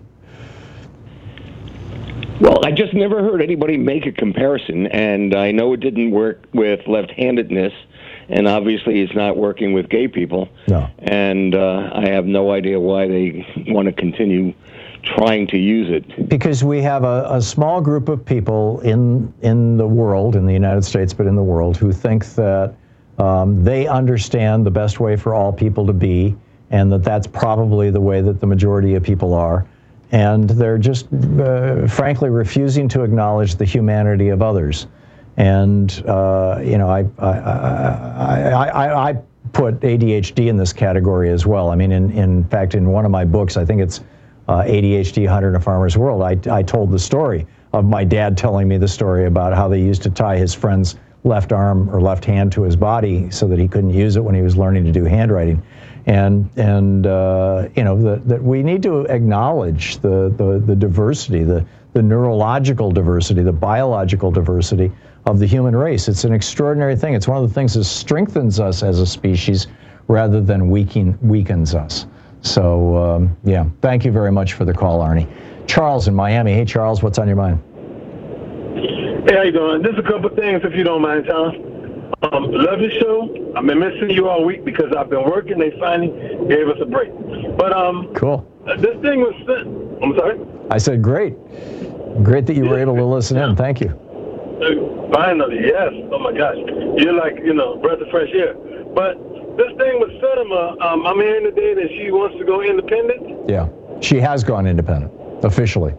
Well, I just never heard anybody make a comparison, and I know it didn't work with left-handedness. And obviously it's not working with gay people. No. And uh, I have no idea why they want to continue trying to use it. Because we have a, a small group of people in in the world, in the United States, but in the world, who think that um, they understand the best way for all people to be, and that that's probably the way that the majority of people are. And they're just, uh, frankly, refusing to acknowledge the humanity of others. And, uh, you know, I, I, I, I, I put A D H D in this category as well. I mean, in, in fact, in one of my books, I think it's uh, A D H D Hunter in a Farmer's World, I, I told the story of my dad telling me the story about how they used to tie his friend's left arm or left hand to his body so that he couldn't use it when he was learning to do handwriting. And, and uh, you know, that that we need to acknowledge the, the, the diversity, the, the neurological diversity, the biological diversity of the human race. It's an extraordinary thing. It's one of the things that strengthens us as a species rather than weaken, weakens us. So, um, yeah, thank you very much for the call, Arnie. Charles in Miami. Hey, Charles, what's on your mind? Hey, how you doing? Just a couple things, if you don't mind, Tom. Um, love your show. I've been missing you all week because I've been working. They finally gave us a break. But um, cool. This thing was. I'm sorry. I said great. Great that you were able to listen in. Thank you. Finally, yes. Oh my gosh, you're like you know breath of fresh air. But this thing with Sinema, um, I'm hearing today that she wants to go independent. Yeah, she has gone independent officially.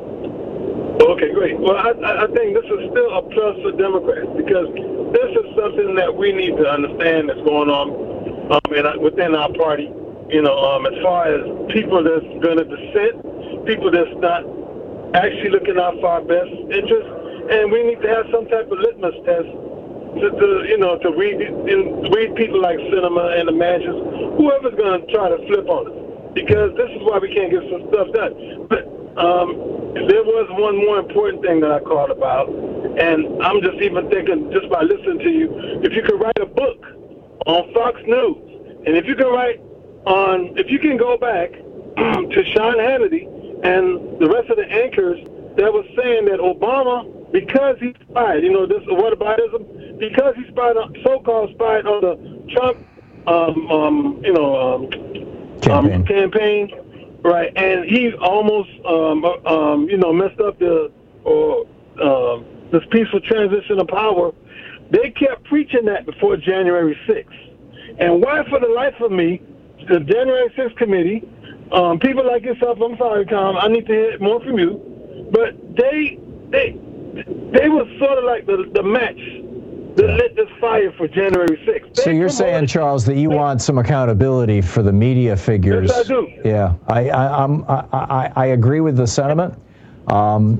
Okay, great. Well, I, I think this is still a plus for Democrats because this is something that we need to understand that's going on um, in, within our party. You know, um, as far as people that's going to dissent, people that's not actually looking out for our best interest, and we need to have some type of litmus test to, to you know, to read in, read people like Sinema and the Mansions, whoever's going to try to flip on us, because this is why we can't get some stuff done. But um, there was one more important thing that I called about, and I'm just even thinking, just by listening to you, if you could write a book on Fox News, and if you can write on, if you can go back to Sean Hannity and the rest of the anchors that was saying that Obama, because he spied, you know, this whataboutism, because he spied, on, so-called spied on the Trump, um, um, you know, um, campaign. Um, campaign, right? And he almost, um, um, you know, messed up the or uh, this peaceful transition of power. They kept preaching that before January sixth, and why, for the life of me, the January sixth committee, um, people like yourself, I'm sorry, Tom, I need to hear more from you, but they they they were sort of like the the match that lit this fire for January sixth. They so you're saying, Charles, that you want some accountability for the media figures? Yes, I do. Yeah, I I, I'm, I, I, I agree with the sentiment. Um,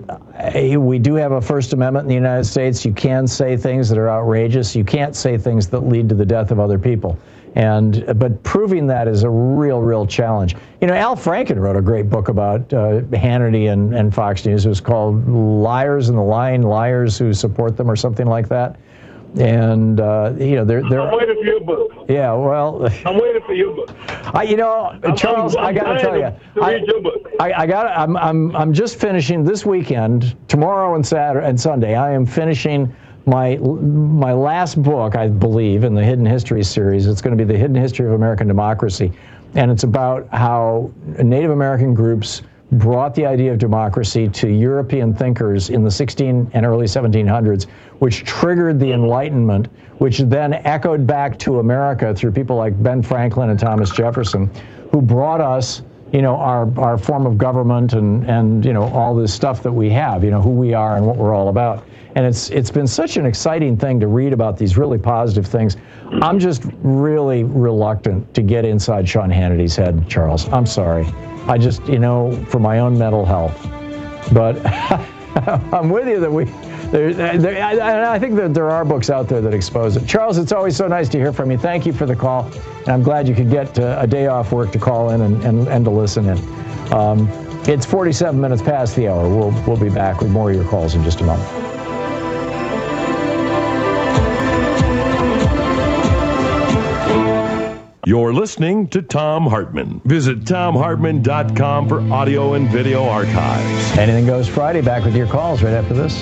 we do have a First Amendment in the United States. You can say things that are outrageous. You can't say things that lead to the death of other people. And but proving that is a real, real challenge. You know, Al Franken wrote a great book about uh, Hannity and, and Fox News. It was called "Liars and the Lying Liars Who Support Them" or something like that. And uh, you know, they're they're. I'm waiting for your book. Yeah, well. I'm waiting for your book. I, you know, I'm, Charles, I'm, I'm I got to tell you, to read your book. I, I got. I'm I'm I'm just finishing this weekend, tomorrow and Saturday and Sunday. I am finishing my my last book, I believe, in the Hidden History series. It's going to be the Hidden History of American Democracy, and it's about how Native American groups brought the idea of democracy to European thinkers in the sixteen and early seventeen hundreds, which triggered the Enlightenment, which then echoed back to America through people like Ben Franklin and Thomas Jefferson, who brought us, you know, our, our form of government and, and, you know, all this stuff that we have, you know, who we are and what we're all about. And it's it's been such an exciting thing to read about these really positive things. I'm just really reluctant to get inside Sean Hannity's head, Charles. I'm sorry. I just, you know, for my own mental health. But I'm with you that we, there, there, I, I think that there are books out there that expose it. Charles, it's always so nice to hear from you. Thank you for the call. And I'm glad you could get uh, a day off work to call in and, and, and to listen in. Um, it's forty-seven minutes past the hour. We'll, we'll be back with more of your calls in just a moment. You're listening to Thom Hartmann. Visit Thom Hartmann dot com for audio and video archives. Anything Goes Friday. Back with your calls right after this.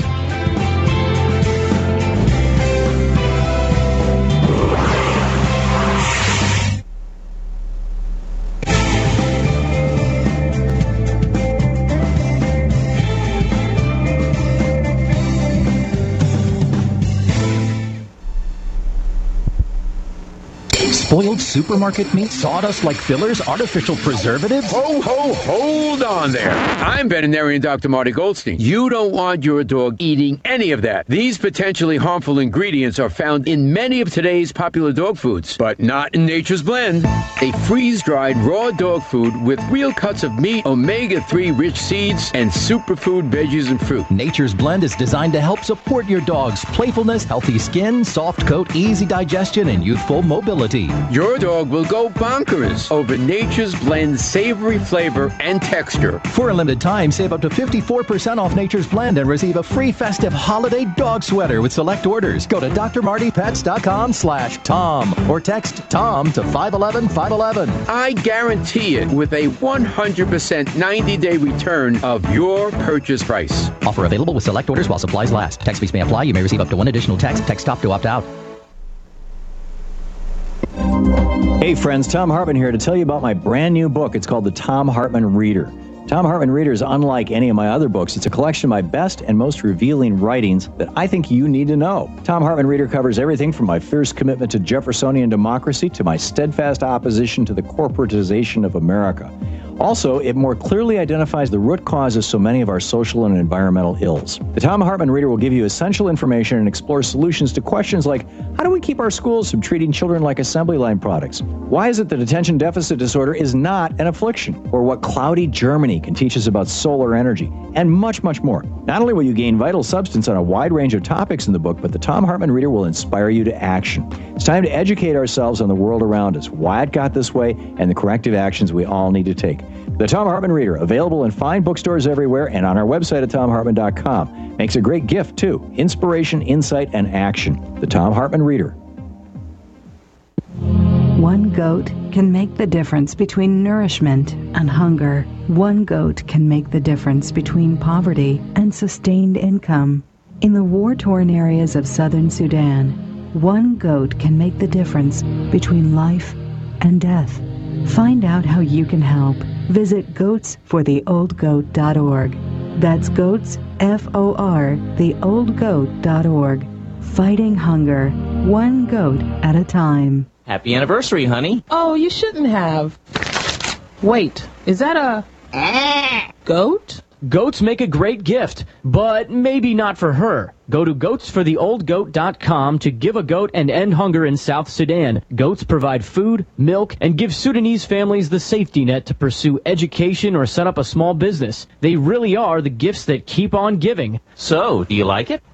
Spoiled supermarket meat, sawdust like fillers, artificial preservatives? Ho, ho, hold on there. I'm veterinarian Doctor Marty Goldstein. You don't want your dog eating any of that. These potentially harmful ingredients are found in many of today's popular dog foods, but not in Nature's Blend, a freeze-dried raw dog food with real cuts of meat, omega three rich seeds, and superfood veggies and fruit. Nature's Blend is designed to help support your dog's playfulness, healthy skin, soft coat, easy digestion, and youthful mobility. Your dog will go bonkers over Nature's Blend savory flavor and texture. For a limited time, save up to fifty-four percent off Nature's Blend and receive a free festive holiday dog sweater with select orders. Go to d r marty pets dot com slash Tom or text Tom to five one one five one one. I guarantee it with a one hundred percent ninety-day return of your purchase price. Offer available with select orders while supplies last. Text fees may apply. You may receive up to one additional text. Text stop to opt out. Hey friends, Tom Hartman here to tell you about my brand new book. It's called The Tom Hartman Reader. Tom Hartman Reader is unlike any of my other books. It's a collection of my best and most revealing writings that I think you need to know. Tom Hartman Reader covers everything from my fierce commitment to Jeffersonian democracy to my steadfast opposition to the corporatization of America. Also, it more clearly identifies the root cause of so many of our social and environmental ills. The Tom Hartman Reader will give you essential information and explore solutions to questions like, how do we keep our schools from treating children like assembly line products? Why is it that attention deficit disorder is not an affliction? Or what cloudy Germany can teach us about solar energy? And much, much more. Not only will you gain vital substance on a wide range of topics in the book, but the Tom Hartman Reader will inspire you to action. It's time to educate ourselves on the world around us, why it got this way, and the corrective actions we all need to take. The Tom Hartman Reader, available in fine bookstores everywhere and on our website at tom hartman dot com. Makes a great gift, too. Inspiration, insight, and action. The Tom Hartman Reader. One goat can make the difference between nourishment and hunger. One goat can make the difference between poverty and sustained income. In the war-torn areas of southern Sudan, one goat can make the difference between life and death. Find out how you can help. Visit goats for the old goat dot org. That's goats, F O R, the old goat dot org. Fighting hunger, one goat at a time. Happy anniversary, honey. Oh, you shouldn't have. Wait, is that a goat? Goats make a great gift, but maybe not for her. Go to goats for the old goat dot com to give a goat and end hunger in South Sudan. Goats provide food, milk, and give Sudanese families the safety net to pursue education or set up a small business. They really are the gifts that keep on giving. So, do you like it?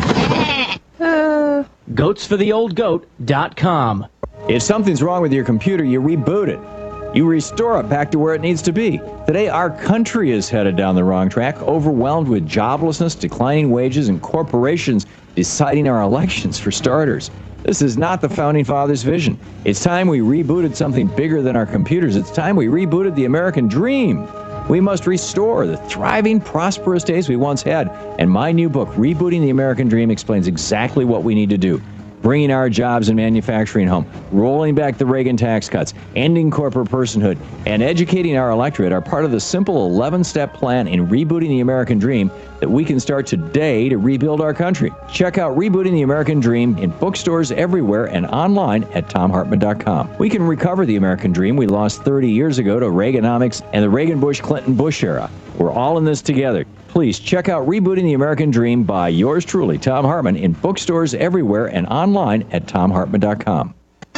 Uh... goats for the old goat dot com. If something's wrong with your computer, you reboot it. You restore it back to where it needs to be. Today, our country is headed down the wrong track, overwhelmed with joblessness, declining wages, and corporations deciding our elections for starters. This is not the Founding Fathers' vision. It's time we rebooted something bigger than our computers. It's time we rebooted the American dream. We must restore the thriving, prosperous days we once had. And my new book, Rebooting the American Dream, explains exactly what we need to do. Bringing our jobs and manufacturing home, rolling back the Reagan tax cuts, ending corporate personhood, and educating our electorate are part of the simple eleven-step plan in rebooting the American dream that we can start today to rebuild our country. Check out Rebooting the American Dream in bookstores everywhere and online at tom hartman dot com. We can recover the American dream we lost thirty years ago to Reaganomics and the Reagan-Bush-Clinton-Bush era. We're all in this together. Please check out Rebooting the American Dream by yours truly, Tom Hartman, in bookstores everywhere and online at tom hartman dot com.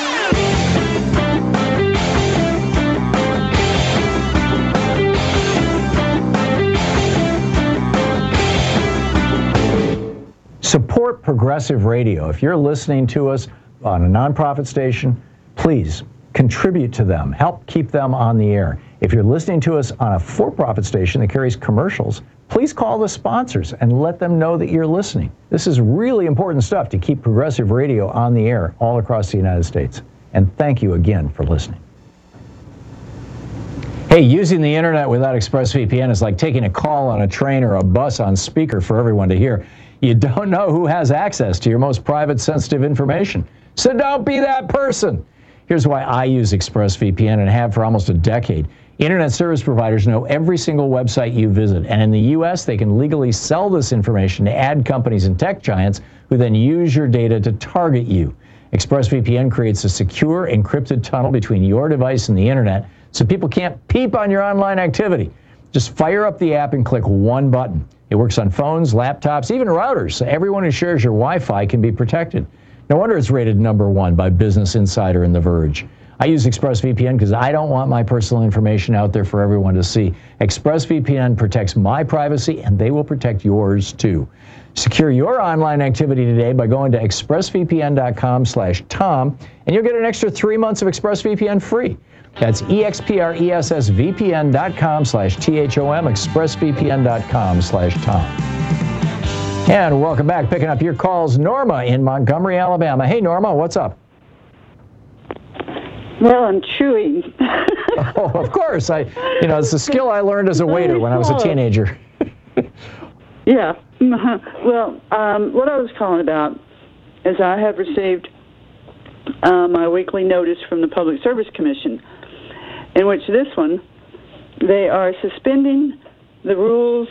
Support Progressive Radio. If you're listening to us on a nonprofit station, please contribute to them. Help keep them on the air. If you're listening to us on a for-profit station that carries commercials, please call the sponsors and let them know that you're listening. This is really important stuff to keep Progressive Radio on the air all across the United States. And thank you again for listening. Hey, using the internet without ExpressVPN is like taking a call on a train or a bus on speaker for everyone to hear. You don't know who has access to your most private, sensitive information. So don't be that person. Here's why I use ExpressVPN and have for almost a decade. Internet service providers know every single website you visit, and in the U S, they can legally sell this information to ad companies and tech giants who then use your data to target you. ExpressVPN creates a secure, encrypted tunnel between your device and the internet so people can't peep on your online activity. Just fire up the app and click one button. It works on phones, laptops, even routers, so everyone who shares your Wi-Fi can be protected. No wonder it's rated number one by Business Insider and The Verge. I use ExpressVPN because I don't want my personal information out there for everyone to see. ExpressVPN protects my privacy, and they will protect yours too. Secure your online activity today by going to expressvpn.com slash Tom, and you'll get an extra three months of ExpressVPN free. That's expressvpn.com slash T-H-O-M, expressvpn.com slash Tom. And welcome back. Picking up your calls, Norma in Montgomery, Alabama. Hey, Norma, what's up? Well, I'm chewing. Oh, of course. I, you know, it's a skill I learned as a waiter when I was a teenager. Yeah. Well, um, what I was calling about is I have received uh, my weekly notice from the Public Service Commission, in which this one, they are suspending the rules.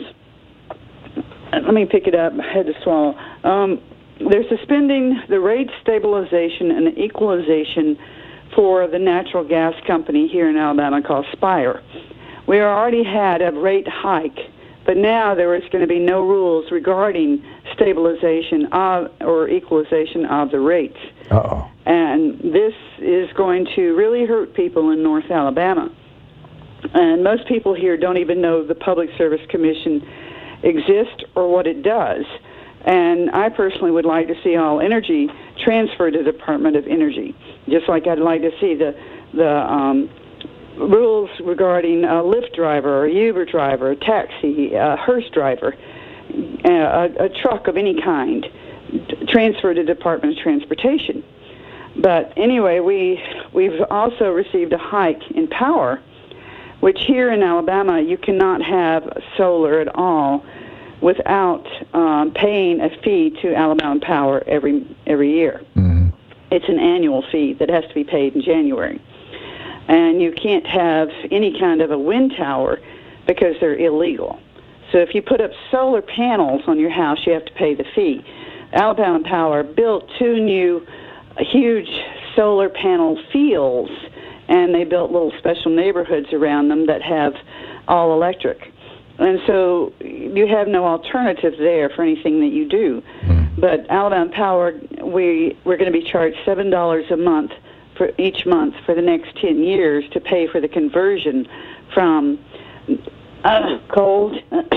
Let me pick it up. I had to swallow. Um, they're suspending the rate stabilization and the equalization for the natural gas company here in Alabama called Spire. We already had a rate hike, but now there is going to be no rules regarding stabilization of or equalization of the rates. Uh-oh. And this is going to really hurt people in North Alabama. And most people here don't even know the Public Service Commission exists or what it does. And I personally would like to see all energy transferred to the Department of Energy, just like I'd like to see the the um, rules regarding a Lyft driver, a Uber driver, a taxi, a hearse driver, a, a truck of any kind, transferred to the Department of Transportation. But anyway, we we've also received a hike in power, which here in Alabama you cannot have solar at all without um, paying a fee to Alabama Power every every year. Mm-hmm. It's an annual fee that has to be paid in January. And you can't have any kind of a wind tower because they're illegal. So if you put up solar panels on your house, you have to pay the fee. Alabama Power built two new huge solar panel fields, and they built little special neighborhoods around them that have all electric. And so you have no alternative there for anything that you do. But Alabama Power, we, we're going to be charged seven dollars a month for each month for the next ten years to pay for the conversion from uh, coal,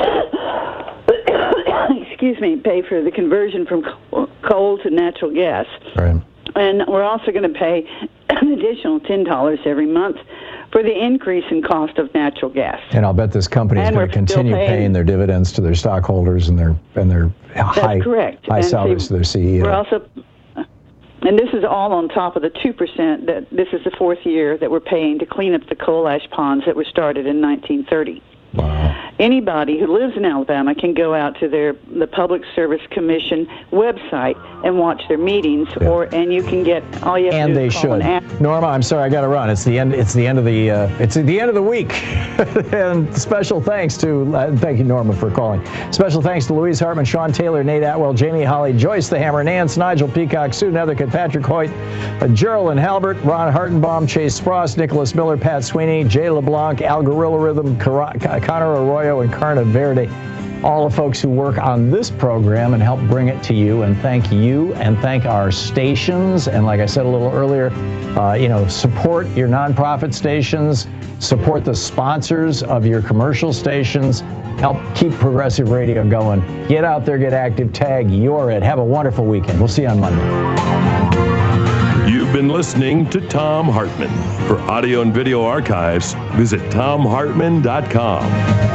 excuse me, pay for the conversion from coal to natural gas. Right. And we're also going to pay an additional ten dollars every month for the increase in cost of natural gas. And I'll bet this company is And going we're to continue still paying, paying their dividends to their stockholders and their and their That's high correct. high And salaries see, to their C E O. We're also, and this is all on top of the two percent that this is the fourth year that we're paying to clean up the coal ash ponds that were started in nineteen thirty. Wow. Anybody who lives in Alabama can go out to their the Public Service Commission website and watch their meetings, yeah. or and you can get all you have and to do they is call should. and ask. Norma, I'm sorry, I got to run. It's the end. It's the end of the. Uh, it's the end of the week. And special thanks to uh, thank you, Norma, for calling. Special thanks to Louise Hartman, Sean Taylor, Nate Atwell, Jamie Holly, Joyce the Hammer, Nance, Nigel Peacock, Sue Nethercutt, Patrick Hoyt, uh, Geraldine Halbert, Ron Hartenbaum, Chase Spross, Nicholas Miller, Pat Sweeney, Jay LeBlanc, Al Gorilla Rhythm, Car- Connor Arroyo, and Carna Verde. All the folks who work on this program and help bring it to you, and thank you and thank our stations. And like I said a little earlier, uh, you know, support your nonprofit stations, support the sponsors of your commercial stations, help keep Progressive Radio going. Get out there, get active, tag You're It. Have a wonderful weekend. We'll see you on Monday. You've been listening to Thom Hartmann. For audio and video archives, visit Thom Hartmann dot com.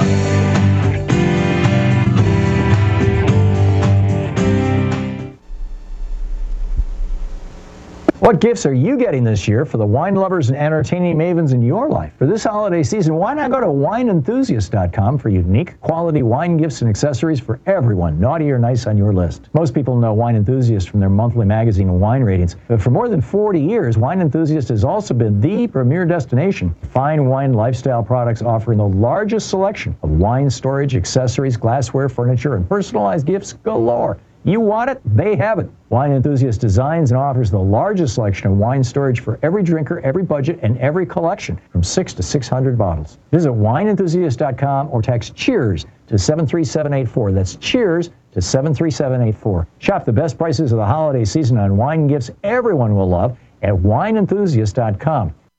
What gifts are you getting this year for the wine lovers and entertaining mavens in your life? For this holiday season, why not go to wine enthusiast dot com for unique quality wine gifts and accessories for everyone, naughty or nice on your list. Most people know Wine Enthusiast from their monthly magazine and wine ratings, but for more than forty years, Wine Enthusiast has also been the premier destination for fine wine lifestyle products, offering the largest selection of wine storage, accessories, glassware, furniture, and personalized gifts galore. You want it, they have it. Wine Enthusiast designs and offers the largest selection of wine storage for every drinker, every budget, and every collection, from six to six hundred bottles. Visit wine enthusiast dot com or text CHEERS to seven three seven eight four. That's CHEERS to seven three seven eight four. Shop the best prices of the holiday season on wine gifts everyone will love at wine enthusiast dot com.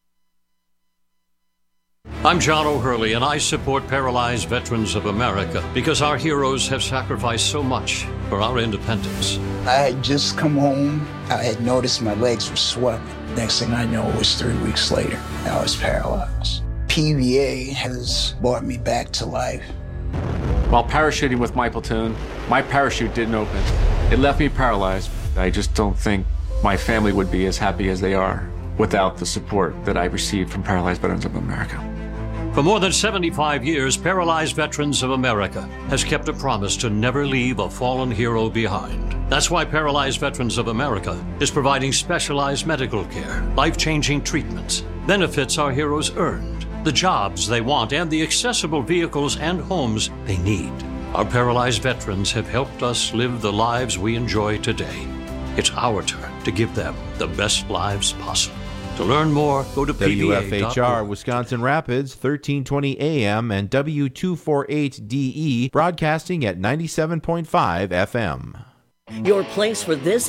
I'm John O'Hurley, and I support Paralyzed Veterans of America because our heroes have sacrificed so much for our independence. I had just come home. I had noticed my legs were swelling. Next thing I know, it was three weeks later. I was paralyzed. P V A has brought me back to life. While parachuting with my platoon, my parachute didn't open. It left me paralyzed. I just don't think my family would be as happy as they are without the support that I received from Paralyzed Veterans of America. For more than seventy-five years, Paralyzed Veterans of America has kept a promise to never leave a fallen hero behind. That's why Paralyzed Veterans of America is providing specialized medical care, life-changing treatments, benefits our heroes earned, the jobs they want, and the accessible vehicles and homes they need. Our paralyzed veterans have helped us live the lives we enjoy today. It's our turn to give them the best lives possible. To learn more, go to P V A dot org. W F H R Wisconsin Rapids, thirteen twenty A M and W two forty-eight D E, broadcasting at ninety-seven point five F M. Your place for this